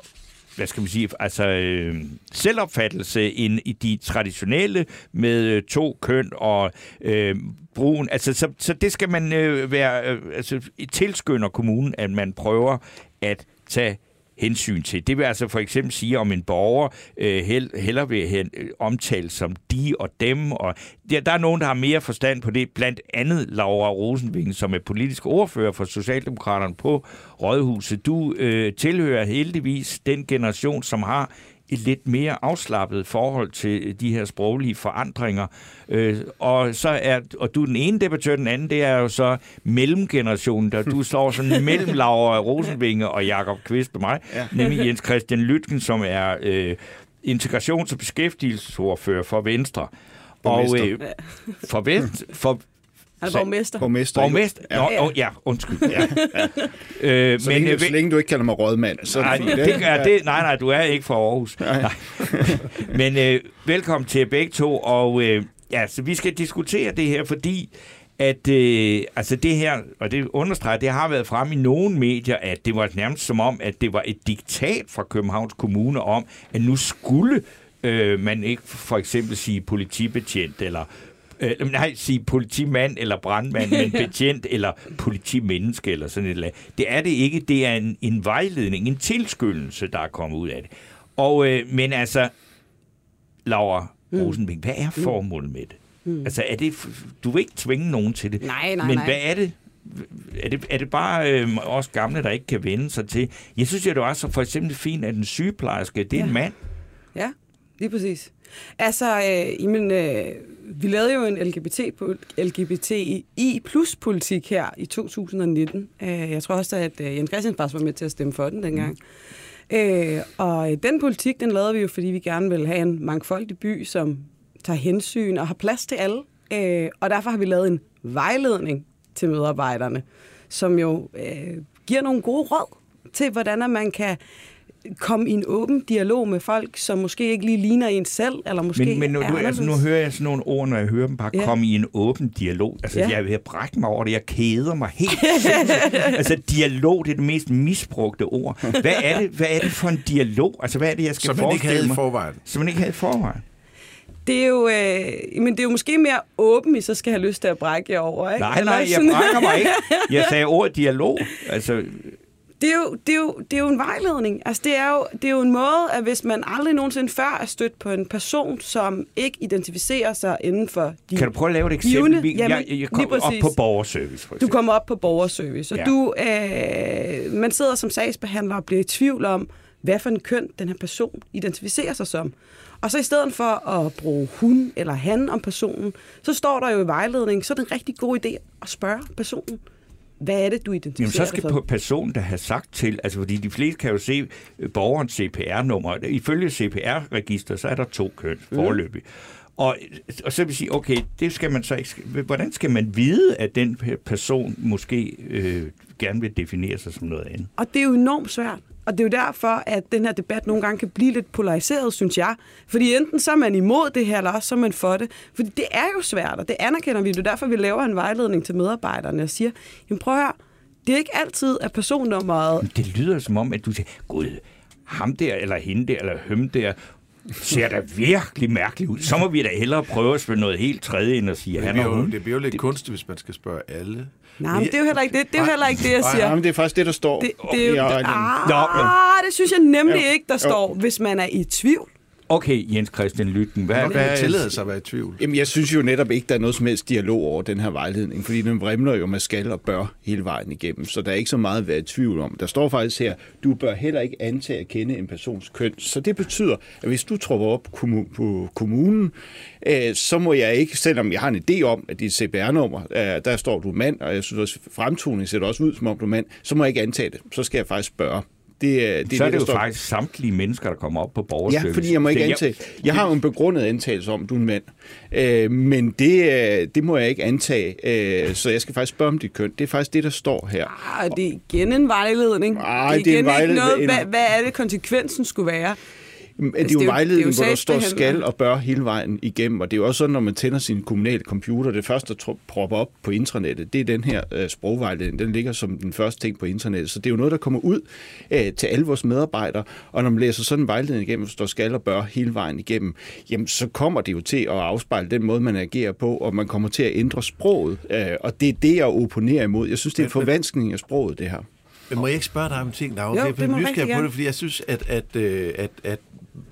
selvopfattelse end i de traditionelle med to køn og brugen. Altså, så det skal man tilskynder kommunen, at man prøver at tage hensyn til. Det vil altså for eksempel sige, om en borger hellere vil omtales som de og dem. Og der er nogen, der har mere forstand på det. Blandt andet Laura Rosenving, som er politisk ordfører for Socialdemokraterne på Rådhuset. Du tilhører heldigvis den generation, som har et lidt mere afslappet forhold til de her sproglige forandringer. Og du er den ene debattør, den anden, det er jo så mellemgenerationen, der du står sådan mellem Laura Rosenvinge og Jakob Kvist med mig, nemlig Jens Christian Lytken, som er integrations- og beskæftigelsesordfører for Venstre. Han er borgmester. Borgmester? Ja, undskyld. Ja. Så længe du ikke kalder mig rådmand. Så nej, du er ikke fra Aarhus. Nej. Men velkommen til begge to, og så vi skal diskutere det her, fordi at det her, og det understreger, det har været frem i nogle medier, at det var nærmest som om, at det var et diktat fra Københavns Kommune om, at nu skulle man ikke for eksempel sige politibetjent eller sige politimand eller brandmand, men betjent eller politimenneske eller sådan et eller andet. Det er det ikke. Det er en vejledning, en tilskyndelse, der er kommet ud af det. Og, men altså, Laura Rosenving, hvad er formålet med det? Altså, du vil ikke tvinge nogen til det. Nej. Men hvad er det? Er det bare os gamle, der ikke kan vende sig til? Jeg synes jo, det var så for eksempel fint, at en sygeplejerske, det er en mand. Ja, lige præcis. Altså, vi lavede jo en LGBTI+-politik her i 2019. Jeg tror også, at Jens Christian var med til at stemme for den dengang. Og den politik, den lavede vi jo, fordi vi gerne vil have en mangfoldig by, som tager hensyn og har plads til alle. Og derfor har vi lavet en vejledning til medarbejderne, som jo giver nogle gode råd til, hvordan man kan komme i en åben dialog med folk, som måske ikke lige ligner en selv, eller måske men nu hører jeg sådan nogle ord, når jeg hører dem bare komme i en åben dialog. Altså, jeg er ved at brække mig over det. Jeg keder mig helt. Altså, dialog, det er det mest misbrugte ord. Hvad er det for en dialog? Altså, hvad er det, jeg skal forestille mig? Som man ikke havde i forvejen. Det er jo, men det er jo måske mere åben, I så skal have lyst til at brække jer over, ikke? Nej, jeg brækker mig ikke. Jeg sagde ordet dialog. Altså Det er jo en vejledning. Altså, det er jo en måde, at hvis man aldrig nogensinde før er stødt på en person, som ikke identificerer sig inden for de... Kan du prøve at lave et eksempel? Jeg kommer op på borgerservice, for eksempel. Du kommer op på borgerservice, og man sidder som sagsbehandler og bliver i tvivl om, hvad for en køn den her person identificerer sig som. Og så i stedet for at bruge hun eller han om personen, så står der jo i vejledningen, så er det en rigtig god idé at spørge personen, hvad er det, du identificerer dig som? Så skal personen, der har sagt til, altså fordi de fleste kan jo se borgerens CPR-nummer. Ifølge CPR-register, så er der 2 køn foreløbig. Og så vil sige, okay, det skal man så ikke. Hvordan skal man vide, at den person måske gerne vil definere sig som noget andet? Og det er jo enormt svært. Og det er jo derfor, at den her debat nogle gange kan blive lidt polariseret, synes jeg. Fordi enten så er man imod det her, eller også så er man for det. Fordi det er jo svært, og det anerkender vi. Det er derfor, vi laver en vejledning til medarbejderne og siger, jamen prøv at høre, det er ikke altid, at personnummeret... Det lyder som om, at du siger, gud, ham der, eller hende der, eller høm der, ser da virkelig mærkeligt ud. Så må vi da hellere prøve at spille noget helt tredje ind og sige, han og hun. Det bliver jo lidt kunstigt, hvis man skal spørge alle. Nej, men det er jo heller ikke det. Det er jo heller ikke det, jeg siger. Nej, men det er faktisk det, der står. Det synes jeg nemlig ikke, der står, hvis man er i tvivl. Okay, Jens Christian Lytken, hvad tillader sig at være i tvivl? Jamen, jeg synes jo netop ikke, der er noget som helst dialog over den her vejledning, fordi den vrimler jo med skal og bør hele vejen igennem, så der er ikke så meget at være i tvivl om. Der står faktisk her, du bør heller ikke antage at kende en persons køn, så det betyder, at hvis du tropper op på kommunen, så må jeg ikke, selvom jeg har en idé om, at dit CPR-nummer, der står du mand, og jeg synes også, fremtoning ser også ud, som om du er mand, så må jeg ikke antage det. Så skal jeg faktisk spørge. Så er det jo faktisk samtlige mennesker, der kommer op på borgerservice. Ja, fordi jeg må ikke antage. Jeg har jo en begrundet antagelse om, du er en mand. Men det må jeg ikke antage. Så jeg skal faktisk spørge om dit køn. Det er faktisk det, der står her. Det er igen en vejledning. Det er igen ikke noget, hvad er det, konsekvensen skulle være? Det er jo vejledning, hvor der står skal og bør hele vejen igennem, og det er jo også sådan, når man tænder sin kommunale computer, det første, der propper op på intranettet, det er den her sprogvejledning, den ligger som den første ting på internettet, så det er jo noget, der kommer ud til alle vores medarbejdere, og når man læser sådan en vejledning igennem, hvor der står skal og bør hele vejen igennem, jamen så kommer det jo til at afspejle den måde, man agerer på, og man kommer til at ændre sproget, og det er det, jeg opponerer imod. Jeg synes, det er en forvanskning af sproget, det her. Men må jeg ikke spørge dig om ting, der jo, det må rigtig på det, fordi jeg synes, at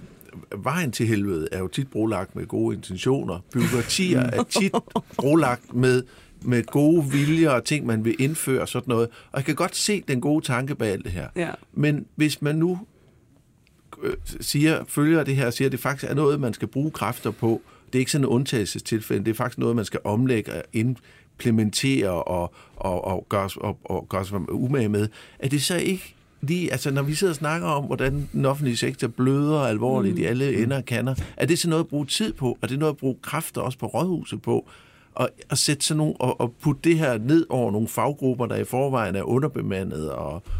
vejen til helvede er jo tit brolagt med gode intentioner. Bureaukratier er tit brolagt med gode viljer og ting, man vil indføre og sådan noget. Og jeg kan godt se den gode tanke bag alt det her. Ja. Men hvis man nu følger det her og siger, at det faktisk er noget, man skal bruge kræfter på, det er ikke sådan en undtagelsestilfælde, det er faktisk noget, man skal omlægge og implementere og gøre sig umage med, er det så ikke lige, altså når vi sidder og snakker om, hvordan den offentlige sektor bløder alvorligt i alle ender og kanter, er det så noget at bruge tid på? Er det noget at bruge kræfter også på rådhuset på? Og sætte sådan nogle, og putte det her ned over nogle faggrupper, der i forvejen er underbemandet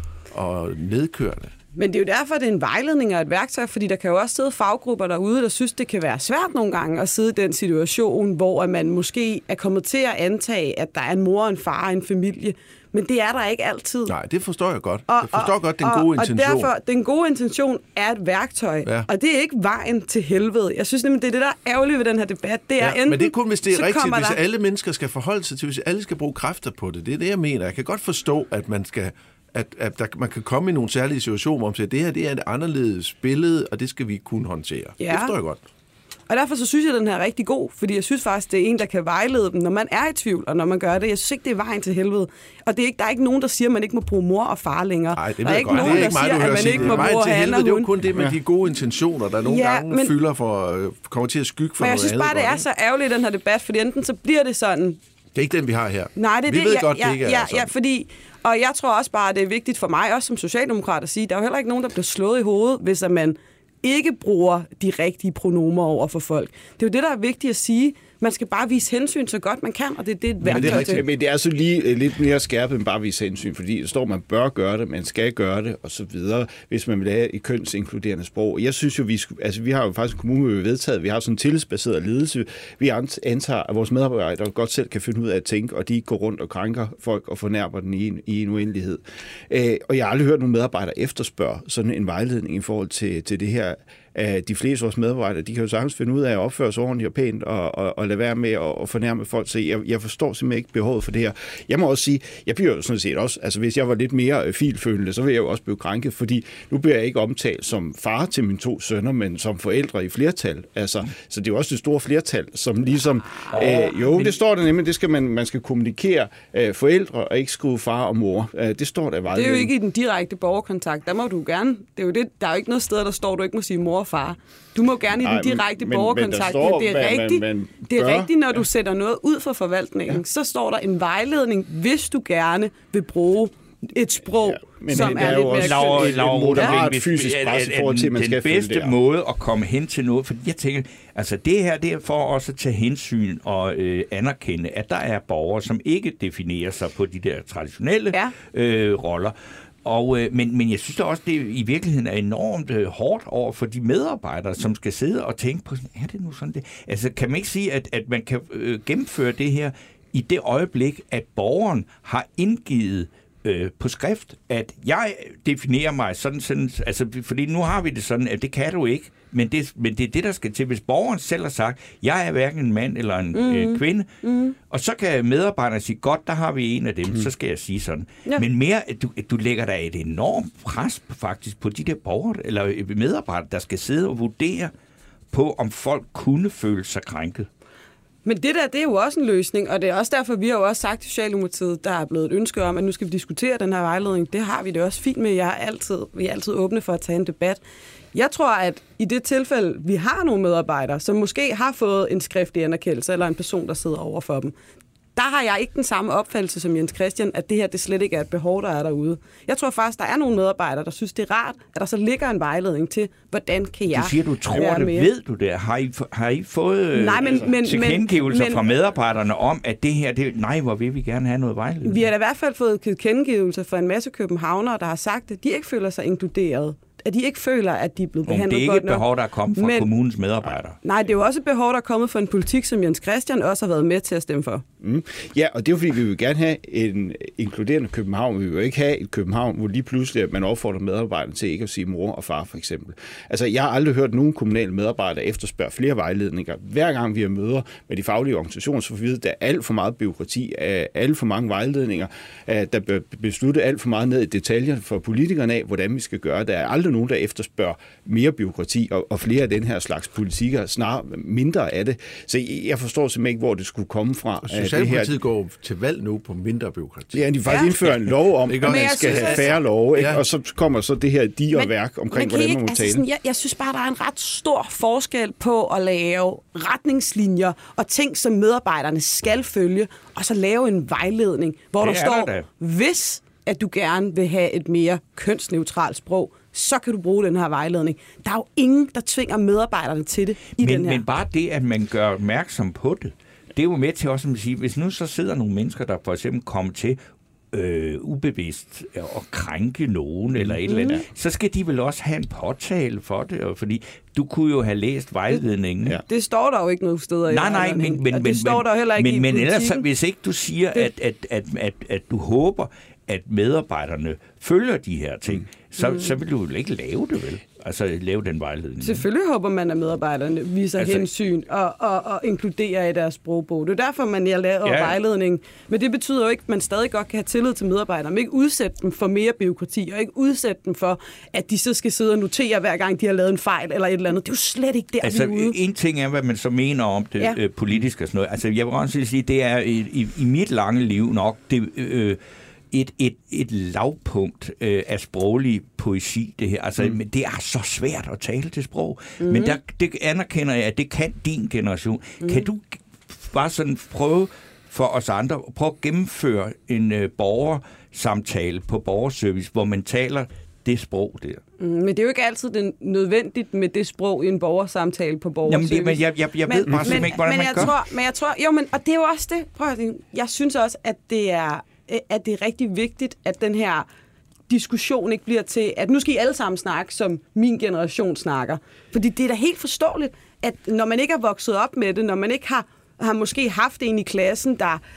og nedkørende? Men det er jo derfor, det er en vejledning og et værktøj, fordi der kan jo også sidde faggrupper derude, der synes, det kan være svært nogle gange at sidde i den situation, hvor man måske er kommet til at antage, at der er en mor og en far og en familie. Men det er der ikke altid. Nej, det forstår jeg godt. Jeg forstår godt den gode intention. Og derfor, den gode intention er et værktøj. Ja. Og det er ikke vejen til helvede. Jeg synes nemlig, det er det, der er ærgerligt ved den her debat. Det er enten, men det er kun, hvis det er rigtigt, hvis alle mennesker skal forholde sig til, hvis alle skal bruge kræfter på det. Det er det, jeg mener. Jeg kan godt forstå, at man skal... man kan komme i nogle særlige situationer, hvor man siger, at det her det er et anderledes billede, og det skal vi kunne håndtere. Ja. Det forstår jeg godt. Og derfor så synes jeg, at den her er rigtig god, fordi jeg synes faktisk, det er en, der kan vejlede dem, når man er i tvivl, og når man gør det. Jeg synes ikke, det er vejen til helvede. Og der er ikke nogen, der siger, at man ikke må bruge mor og far længere. Nej, det der er ikke nogen, der siger, at man ikke må bruge han og hun. Det er jo kun det med de gode intentioner, der nogle gange fylder kommer til at skygge for noget andet. Men jeg synes bare, det er så ærgerligt, den her debat, fordi enten så bliver det sådan... Det er ikke den, vi har her. Nej, det er vi ved godt, det ikke er sådan. Ja, fordi... Og jeg tror også bare, at det er vigtigt for mig, også som socialdemokrat, at sige, at der er jo heller ikke nogen, der bliver slået i hovedet, hvis man ikke bruger de rigtige pronomer over for folk. Det er jo det, der er vigtigt at sige. Man skal bare vise hensyn så godt man kan, og det er et værktøj til. Men det er så lige lidt mere skærpet end bare vise hensyn, fordi det står, man bør gøre det, man skal gøre det, og så videre, hvis man vil have et kønsinkluderende sprog. Jeg synes jo, vi har jo faktisk en kommune, vi vedtaget, vi har sådan en tillidsbaseret ledelse. Vi antager, at vores medarbejdere godt selv kan finde ud af at tænke, og de ikke går rundt og krænker folk og fornærmer den i en uendelighed. Og jeg har aldrig hørt nogen medarbejdere efterspørge sådan en vejledning i forhold til det her, de fleste af vores medarbejdere, de kan jo sagtens finde ud af at opføre sig ordentligt og pænt og lade være med at fornærme folk. Så jeg forstår simpelthen ikke behovet for det her. Jeg må også sige, jeg bliver jo sådan set også, altså hvis jeg var lidt mere filfølende, så ville jeg jo også blive krænket, fordi nu bliver jeg ikke omtalt som far til mine 2 sønner, men som forældre i flertal. Altså, så det er jo også det store flertal, som ligesom... det står der nemlig, det skal man skal kommunikere forældre og ikke skrive far og mor. Det står der det er jo ikke i den direkte borgerkontakt. Der må du gerne... Det er jo det, der er jo ikke noget sted, der står, du ikke må sige mor og far. Du må gerne i den direkte borgerkontakt, men det er rigtigt, når du sætter noget ud for forvaltningen, så står der en vejledning, hvis du gerne vil bruge et sprog, som er lidt mere moderat fysisk pres i forhold til, at man skal følge det. Den bedste måde at komme hen til noget, for jeg tænker, altså det her, det er for også at tage hensyn og anerkende, at der er borgere, som ikke definerer sig på de der traditionelle roller. Men jeg synes da også, det i virkeligheden er enormt hårdt over for de medarbejdere, som skal sidde og tænke på, er det nu sådan det? Altså kan man ikke sige, at man kan gennemføre det her i det øjeblik, at borgeren har indgivet på skrift, at jeg definerer mig sådan, altså fordi nu har vi det sådan, at det kan du ikke, men det er det, der skal til. Hvis borgeren selv har sagt, jeg er hverken en mand eller en kvinde, og så kan medarbejderne sige, godt, der har vi en af dem, så skal jeg sige sådan. Ja. Men mere, at du lægger der et enormt pres faktisk på de der borgere, eller medarbejdere, der skal sidde og vurdere på, om folk kunne føle sig krænket. Men det er jo også en løsning, og det er også derfor, vi har jo også sagt til Socialdemokratiet, der er blevet et ønske om, at nu skal vi diskutere den her vejledning. Det har vi det også fint med. Vi er altid åbne for at tage en debat. Jeg tror, at i det tilfælde, vi har nogle medarbejdere, som måske har fået en skriftlig anerkendelse, eller en person, der sidder over for dem, der har jeg ikke den samme opfattelse som Jens Christian, at det her det slet ikke er et behov, der er derude. Jeg tror faktisk, der er nogle medarbejdere, der synes, det er rart, at der så ligger en vejledning til, hvordan kan jeg... Du siger, du tror det. Mere. Ved du det? Har I fået tilkendegivelser fra medarbejderne om, at det her... hvor vil vi gerne have noget vejledning? Vi har da i hvert fald fået tilkendegivelser fra en masse københavnere, der har sagt, at de ikke føler sig inkluderet. At de ikke føler, at de er blevet behandlet godt nok. Det er ikke et behov, der er kommet fra kommunens medarbejdere. Nej, det er jo også et behov, der er kommet fra en politik, som Jens Christian også har været med til at stemme for. Ja, og det er jo fordi, vi vil gerne have en inkluderende København. Vi vil jo ikke have et København, hvor lige pludselig at man opfordrer medarbejderne til ikke at sige mor og far, for eksempel. Altså, jeg har aldrig hørt nogen kommunale medarbejdere efterspørge flere vejledninger. Hver gang vi har møder med de faglige organisationer, så får vi vide, at der er alt for meget bureaukrati, alt for mange vejledninger, der bliver besluttet alt for meget ned i detaljer for politikerne af, hvordan vi skal gøre. Der er aldrig nogen, der efterspørger mere bureaukrati og flere af den her slags politikker, snarere mindre af det. Så jeg forstår simpelthen ikke, hvor det skulle komme fra. Socialdemokratiet går til valg nu på mindre bureaukrati. Ja, de faktisk indfører en lov om, at man skal have færre love, ikke? Og så kommer så det her digerværk omkring, hvordan man må tale. Jeg synes bare, der er en ret stor forskel på at lave retningslinjer og ting, som medarbejderne skal følge, og så lave en vejledning, hvor der står, hvis at du gerne vil have et mere kønsneutralt sprog, så kan du bruge den her vejledning. Der er jo ingen, der tvinger medarbejderne til det den her. Men bare det, at man gør opmærksom på det, det er jo med til også at sige, hvis nu så sidder nogle mennesker, der for eksempel kommer til ubevidst at krænke nogen eller et eller andet, så skal de vel også have en påtale for det, fordi du kunne jo have læst vejledningen. Det står der jo ikke nogen steder. Nej, men det står der heller ikke i politikken. Men ellers, hvis ikke du siger, at du håber, at medarbejderne følger de her ting, så vil du jo ikke lave det, vel? Altså lave den vejledning. Selvfølgelig håber man, at medarbejderne viser hensyn og inkluderer i deres sprogbog. Det er derfor, man laver vejledning. Men det betyder jo ikke, at man stadig godt kan have tillid til medarbejdere. Man ikke udsætte dem for mere bureaukrati, og ikke udsætte dem for, at de så skal sidde og notere, hver gang de har lavet en fejl eller et eller andet. Det er jo slet ikke der, vi er ude. En ting er, hvad man så mener om det politisk og sådan noget. Altså, jeg vil også sige, det er i mit lange liv nok det... Et lavpunkt af sproglig poesi, det her. Altså, det er så svært at tale til sprog. Men det anerkender jeg, at det kan din generation. Kan du bare sådan prøve for os andre, prøve at gennemføre en borgersamtale på borgerservice, hvor man taler det sprog der? Men det er jo ikke altid nødvendigt med det sprog i en borgersamtale på borgerservice. Jamen, jeg ved bare simpelthen ikke, hvordan man gør. Men jeg tror, og det er jo også det. Prøv at tænke, jeg synes også, at det er rigtig vigtigt, at den her diskussion ikke bliver til, at nu skal I alle sammen snakke, som min generation snakker. Fordi det er da helt forståeligt, at når man ikke er vokset op med det, når man ikke har har måske haft en i klassen,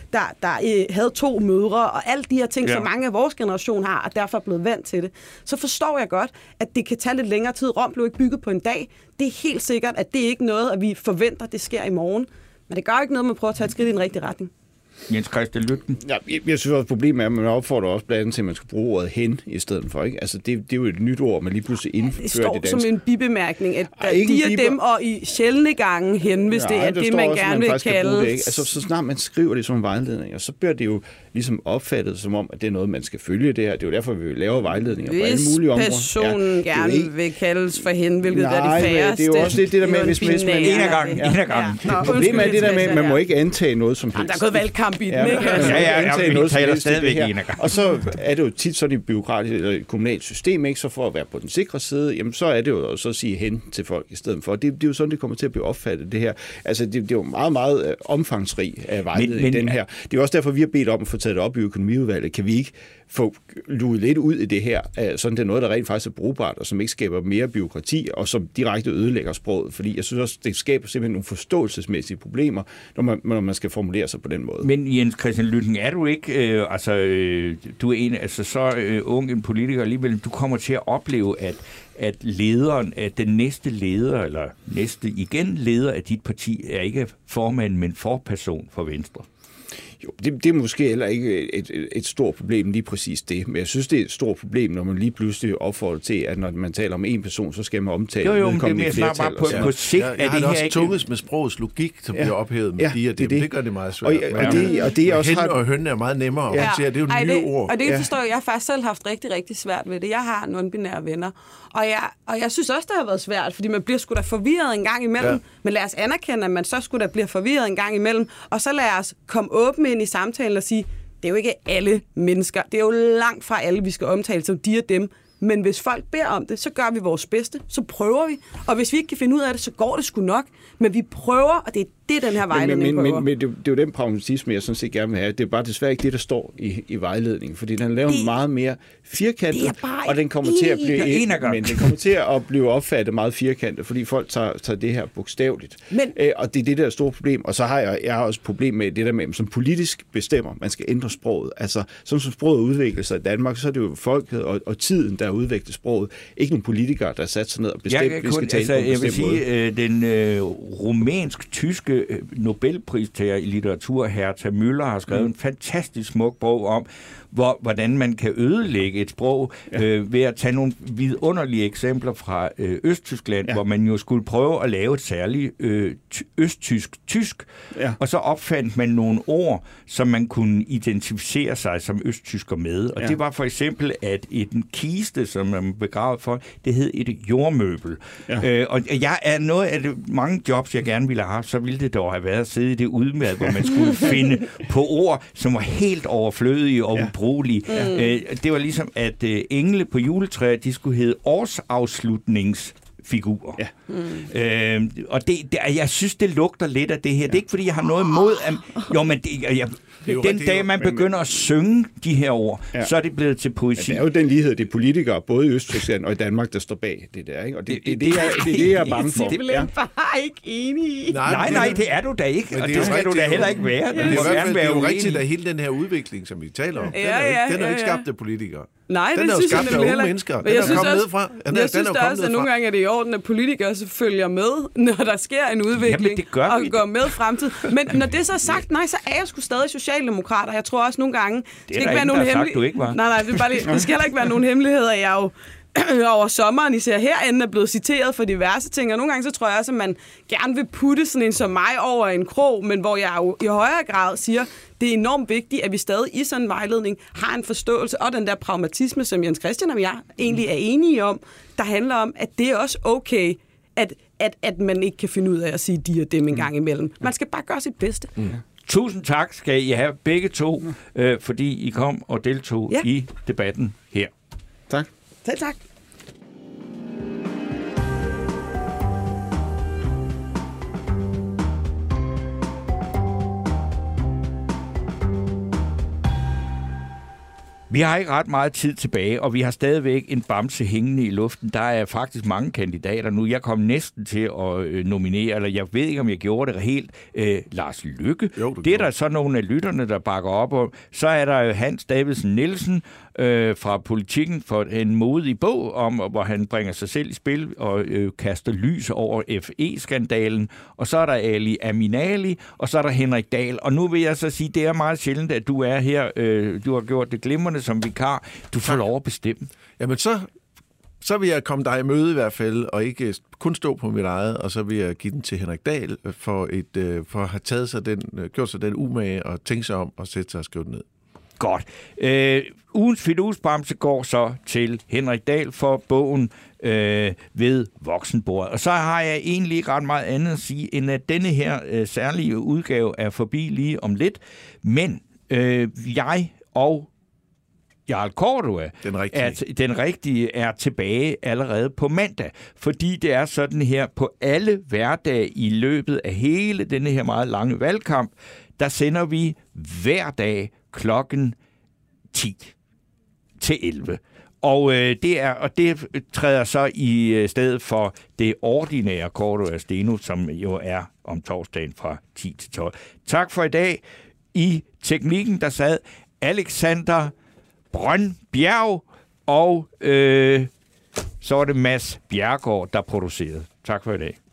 der havde 2 mødre, og alle de her ting, som mange af vores generation har, og derfor er blevet vant til det, så forstår jeg godt, at det kan tage lidt længere tid. Rom blev ikke bygget på en dag. Det er helt sikkert, at det ikke er noget, at vi forventer, det sker i morgen. Men det gør ikke noget, man prøver at tage et skridt i den rigtige retning. Jens Christian Lygten? Ja, jeg synes også, problemet er, at man opfordrer også blandt andet til, at man skal bruge ordet hen i stedet for. Ikke? Altså, det er jo et nyt ord, man lige pludselig indfører det står det danske. som en bibemærkning, at de er dem, og i sjældne gange hen, hvis det er det, man også, gerne vil kalde. Det, ikke? Altså, så snart man skriver det som vejledninger, så bliver det jo ligesom opfattet som om, at det er noget, man skal følge det her. Det er jo derfor, vi laver vejledninger på alle mulige områder. Hvis personen gerne vil kaldes for hen, hvilket er det færreste. Det er jo også det der med, hvis man... En af gangen. Problemet er det der med, at man må ikke antage noget som helst. Der er gået valgkamp i den, ikke? Vi taler stadigvæk en af gangen. Og så er det jo tit sådan i bureaukratisk eller et kommunalt system, ikke? Så for at være på den sikre side, jamen så er det jo så at sige hen til folk i stedet for. Det er jo sådan, det kommer til at blive opfattet, det her. Altså, det er jo meget, meget omfangsrig vejledning i den her. Det er også derfor, vi har bedt om at få taget det op i økonomiudvalget. Kan vi ikke få luet lidt ud i det her, sådan det er noget, der rent faktisk er brugbart, og som ikke skaber mere bureaukrati, og som direkte ødelægger sproget, fordi jeg synes også, det skaber simpelthen nogle forståelsesmæssige problemer, når man skal formulere sig på den måde. Men Jens Christian Lytten, er du ikke, du er en, så ung en politiker alligevel, du kommer til at opleve, at lederen, at den næste leder, eller næste igen leder af dit parti, er ikke formand, men forperson for Venstre? Jo, det er måske heller ikke et stort problem, lige præcis det. Men jeg synes, det er et stort problem, når man lige pludselig opfordrer til, at når man taler om en person, så skal man omtale vedkommende i flertal. Bare på sigt jeg har det også tunges med sprogets logik, som bliver ophævet med de og dem. Det gør det meget svært. Og det er også hen og hønne er meget nemmere at håndtere. Det er jo nye ord. Og det forstår jeg. Jeg har faktisk selv haft rigtig, rigtig svært ved det. Jeg har non-binære venner. Og jeg synes også, det har været svært, fordi man bliver sgu da forvirret en gang imellem. Ja. Men lad os anerkende, at man så sgu da bliver forvirret en gang imellem. Og så lad os komme åbent ind i samtalen og sige, det er jo ikke alle mennesker. Det er jo langt fra alle, vi skal omtale som de og dem. Men hvis folk beder om det, så gør vi vores bedste. Så prøver vi. Og hvis vi ikke kan finde ud af det, så går det sgu nok. Men vi prøver, og det er det, den her vejledning prøver. Men det er jo den pragmatisme, jeg sådan set gerne vil have. Det er bare desværre ikke det, der står i vejledningen. Fordi den laver meget mere firkantet, og den kommer til at blive opfattet meget firkantet, fordi folk tager det her bogstaveligt. Og det er det der store problem. Og så har jeg også et problem med det der med, som politisk bestemmer, man skal ændre sproget. Altså, som sproget udvikler sig i Danmark, så er det jo folket og tiden, der udvikler sproget. Ikke nogle politikere, der sat sig ned og bestemt, vi skal tale på en bestemt måde. Jeg vil sige, den rumænsk-tyske Nobelpristager i litteratur, Herta Müller, har skrevet en fantastisk smuk bog om, hvordan man kan ødelægge et sprog ved at tage nogle vidunderlige eksempler fra Østtyskland, hvor man jo skulle prøve at lave et særligt østtysk, og så opfandt man nogle ord, som man kunne identificere sig som østtysker med. Og det var for eksempel, at en kiste, som man begravet for, det hed et jordmøbel. Og jeg er noget af det mange jobs, jeg gerne ville have haft, så ville det dog have været at sidde i det udmærket, hvor man skulle finde på ord, som var helt overflødige og ubrugelige. Det var ligesom, at engle på juletræer, de skulle hedde årsafslutningsfigurer. Og jeg synes, det lugter lidt af det her. Det er ikke, fordi jeg har noget imod... Den dag, man begynder at synge de her ord, så er det blevet til poesi. Det er jo den lighed, det er politikere, både i Østtyskland og i Danmark, der står bag det der, ikke? Og det er det, jeg er bange for. Det er bare ikke enig i. Nej, det er du da ikke, og det skal du da heller ikke være. Det er jo rigtigt, at hele den her udvikling, som vi taler om, den er ikke skabt af politikere. Nej, den det synes jeg nemlig heller ikke. Den er kommet nedefra. Jeg synes også, at nogle gange er det i orden, at politikere så følger med, når der sker en udvikling, og går med fremtid. Men når det så er sagt, så er jeg sgu stadig socialdemokrater. Jeg tror også nogle gange... Det er der ikke, der har sagt, du ikke var. Nej, det skal heller ikke være nogen hemmeligheder. Jeg jo over sommeren, især herinde, er blevet citeret for diverse ting, og nogle gange så tror jeg også, at man gerne vil putte sådan en som mig over en krog, men hvor jeg jo i højere grad siger, det er enormt vigtigt, at vi stadig i sådan en vejledning har en forståelse, og den der pragmatisme, som Jens Christian og jeg egentlig er enige om, der handler om, at det er også okay, at man ikke kan finde ud af at sige de og dem en gang imellem. Man skal bare gøre sit bedste. Tusind tak skal I have begge to, fordi I kom og deltog i debatten her. Tak. Selv tak. Vi har ikke ret meget tid tilbage, og vi har stadigvæk en bamse hængende i luften. Der er faktisk mange kandidater nu. Jeg kom næsten til at nominere, eller jeg ved ikke, om jeg gjorde det helt, Lars Løkke. Det er der så nogle af lytterne, der bakker op om. Så er der Hans Davidsen Nielsen fra Politikken for en modig bog, hvor han bringer sig selv i spil og kaster lys over FE-skandalen. Og så er der Ali Aminali, og så er der Henrik Dahl. Og nu vil jeg så sige, det er meget sjældent, at du er her. Du har gjort det glimrende som vikar. Du får lov at bestemme. Jamen så vil jeg komme dig i møde i hvert fald, og ikke kun stå på mit eget, og så vil jeg give den til Henrik Dahl for at have gjort sig den umage og tænke sig om og sætte sig og skrive den ned. Godt. Ugens fidusbamse går så til Henrik Dahl for bogen ved voksenbordet. Og så har jeg egentlig ikke ret meget andet at sige, end at denne her særlige udgave er forbi lige om lidt. Men jeg og Jarl Cordua, den rigtige, er tilbage allerede på mandag. Fordi det er sådan her på alle hverdage i løbet af hele denne her meget lange valgkamp, der sender vi hver dag klokken 10 til 11. Og det træder så i stedet for det ordinære Cordua Steno, som jo er om torsdagen fra 10 til 12. Tak for i dag. I teknikken, der sad Alexander Brøndbjerg, og så var det Mads Bjergård, der producerede. Tak for i dag.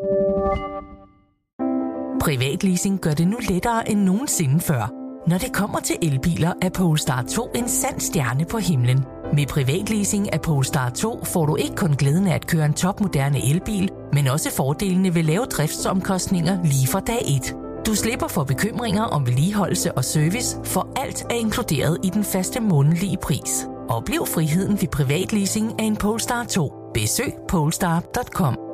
Privatleasing gør det nu lettere end nogensinde før. Når det kommer til elbiler, er Polestar 2 en sand stjerne på himlen. Med privatleasing af Polestar 2 får du ikke kun glæden af at køre en topmoderne elbil, men også fordelene ved lave driftsomkostninger lige fra dag 1. Du slipper for bekymringer om vedligeholdelse og service, for alt er inkluderet i den faste månedlige pris. Oplev friheden ved privatleasing af en Polestar 2. Besøg polestar.com.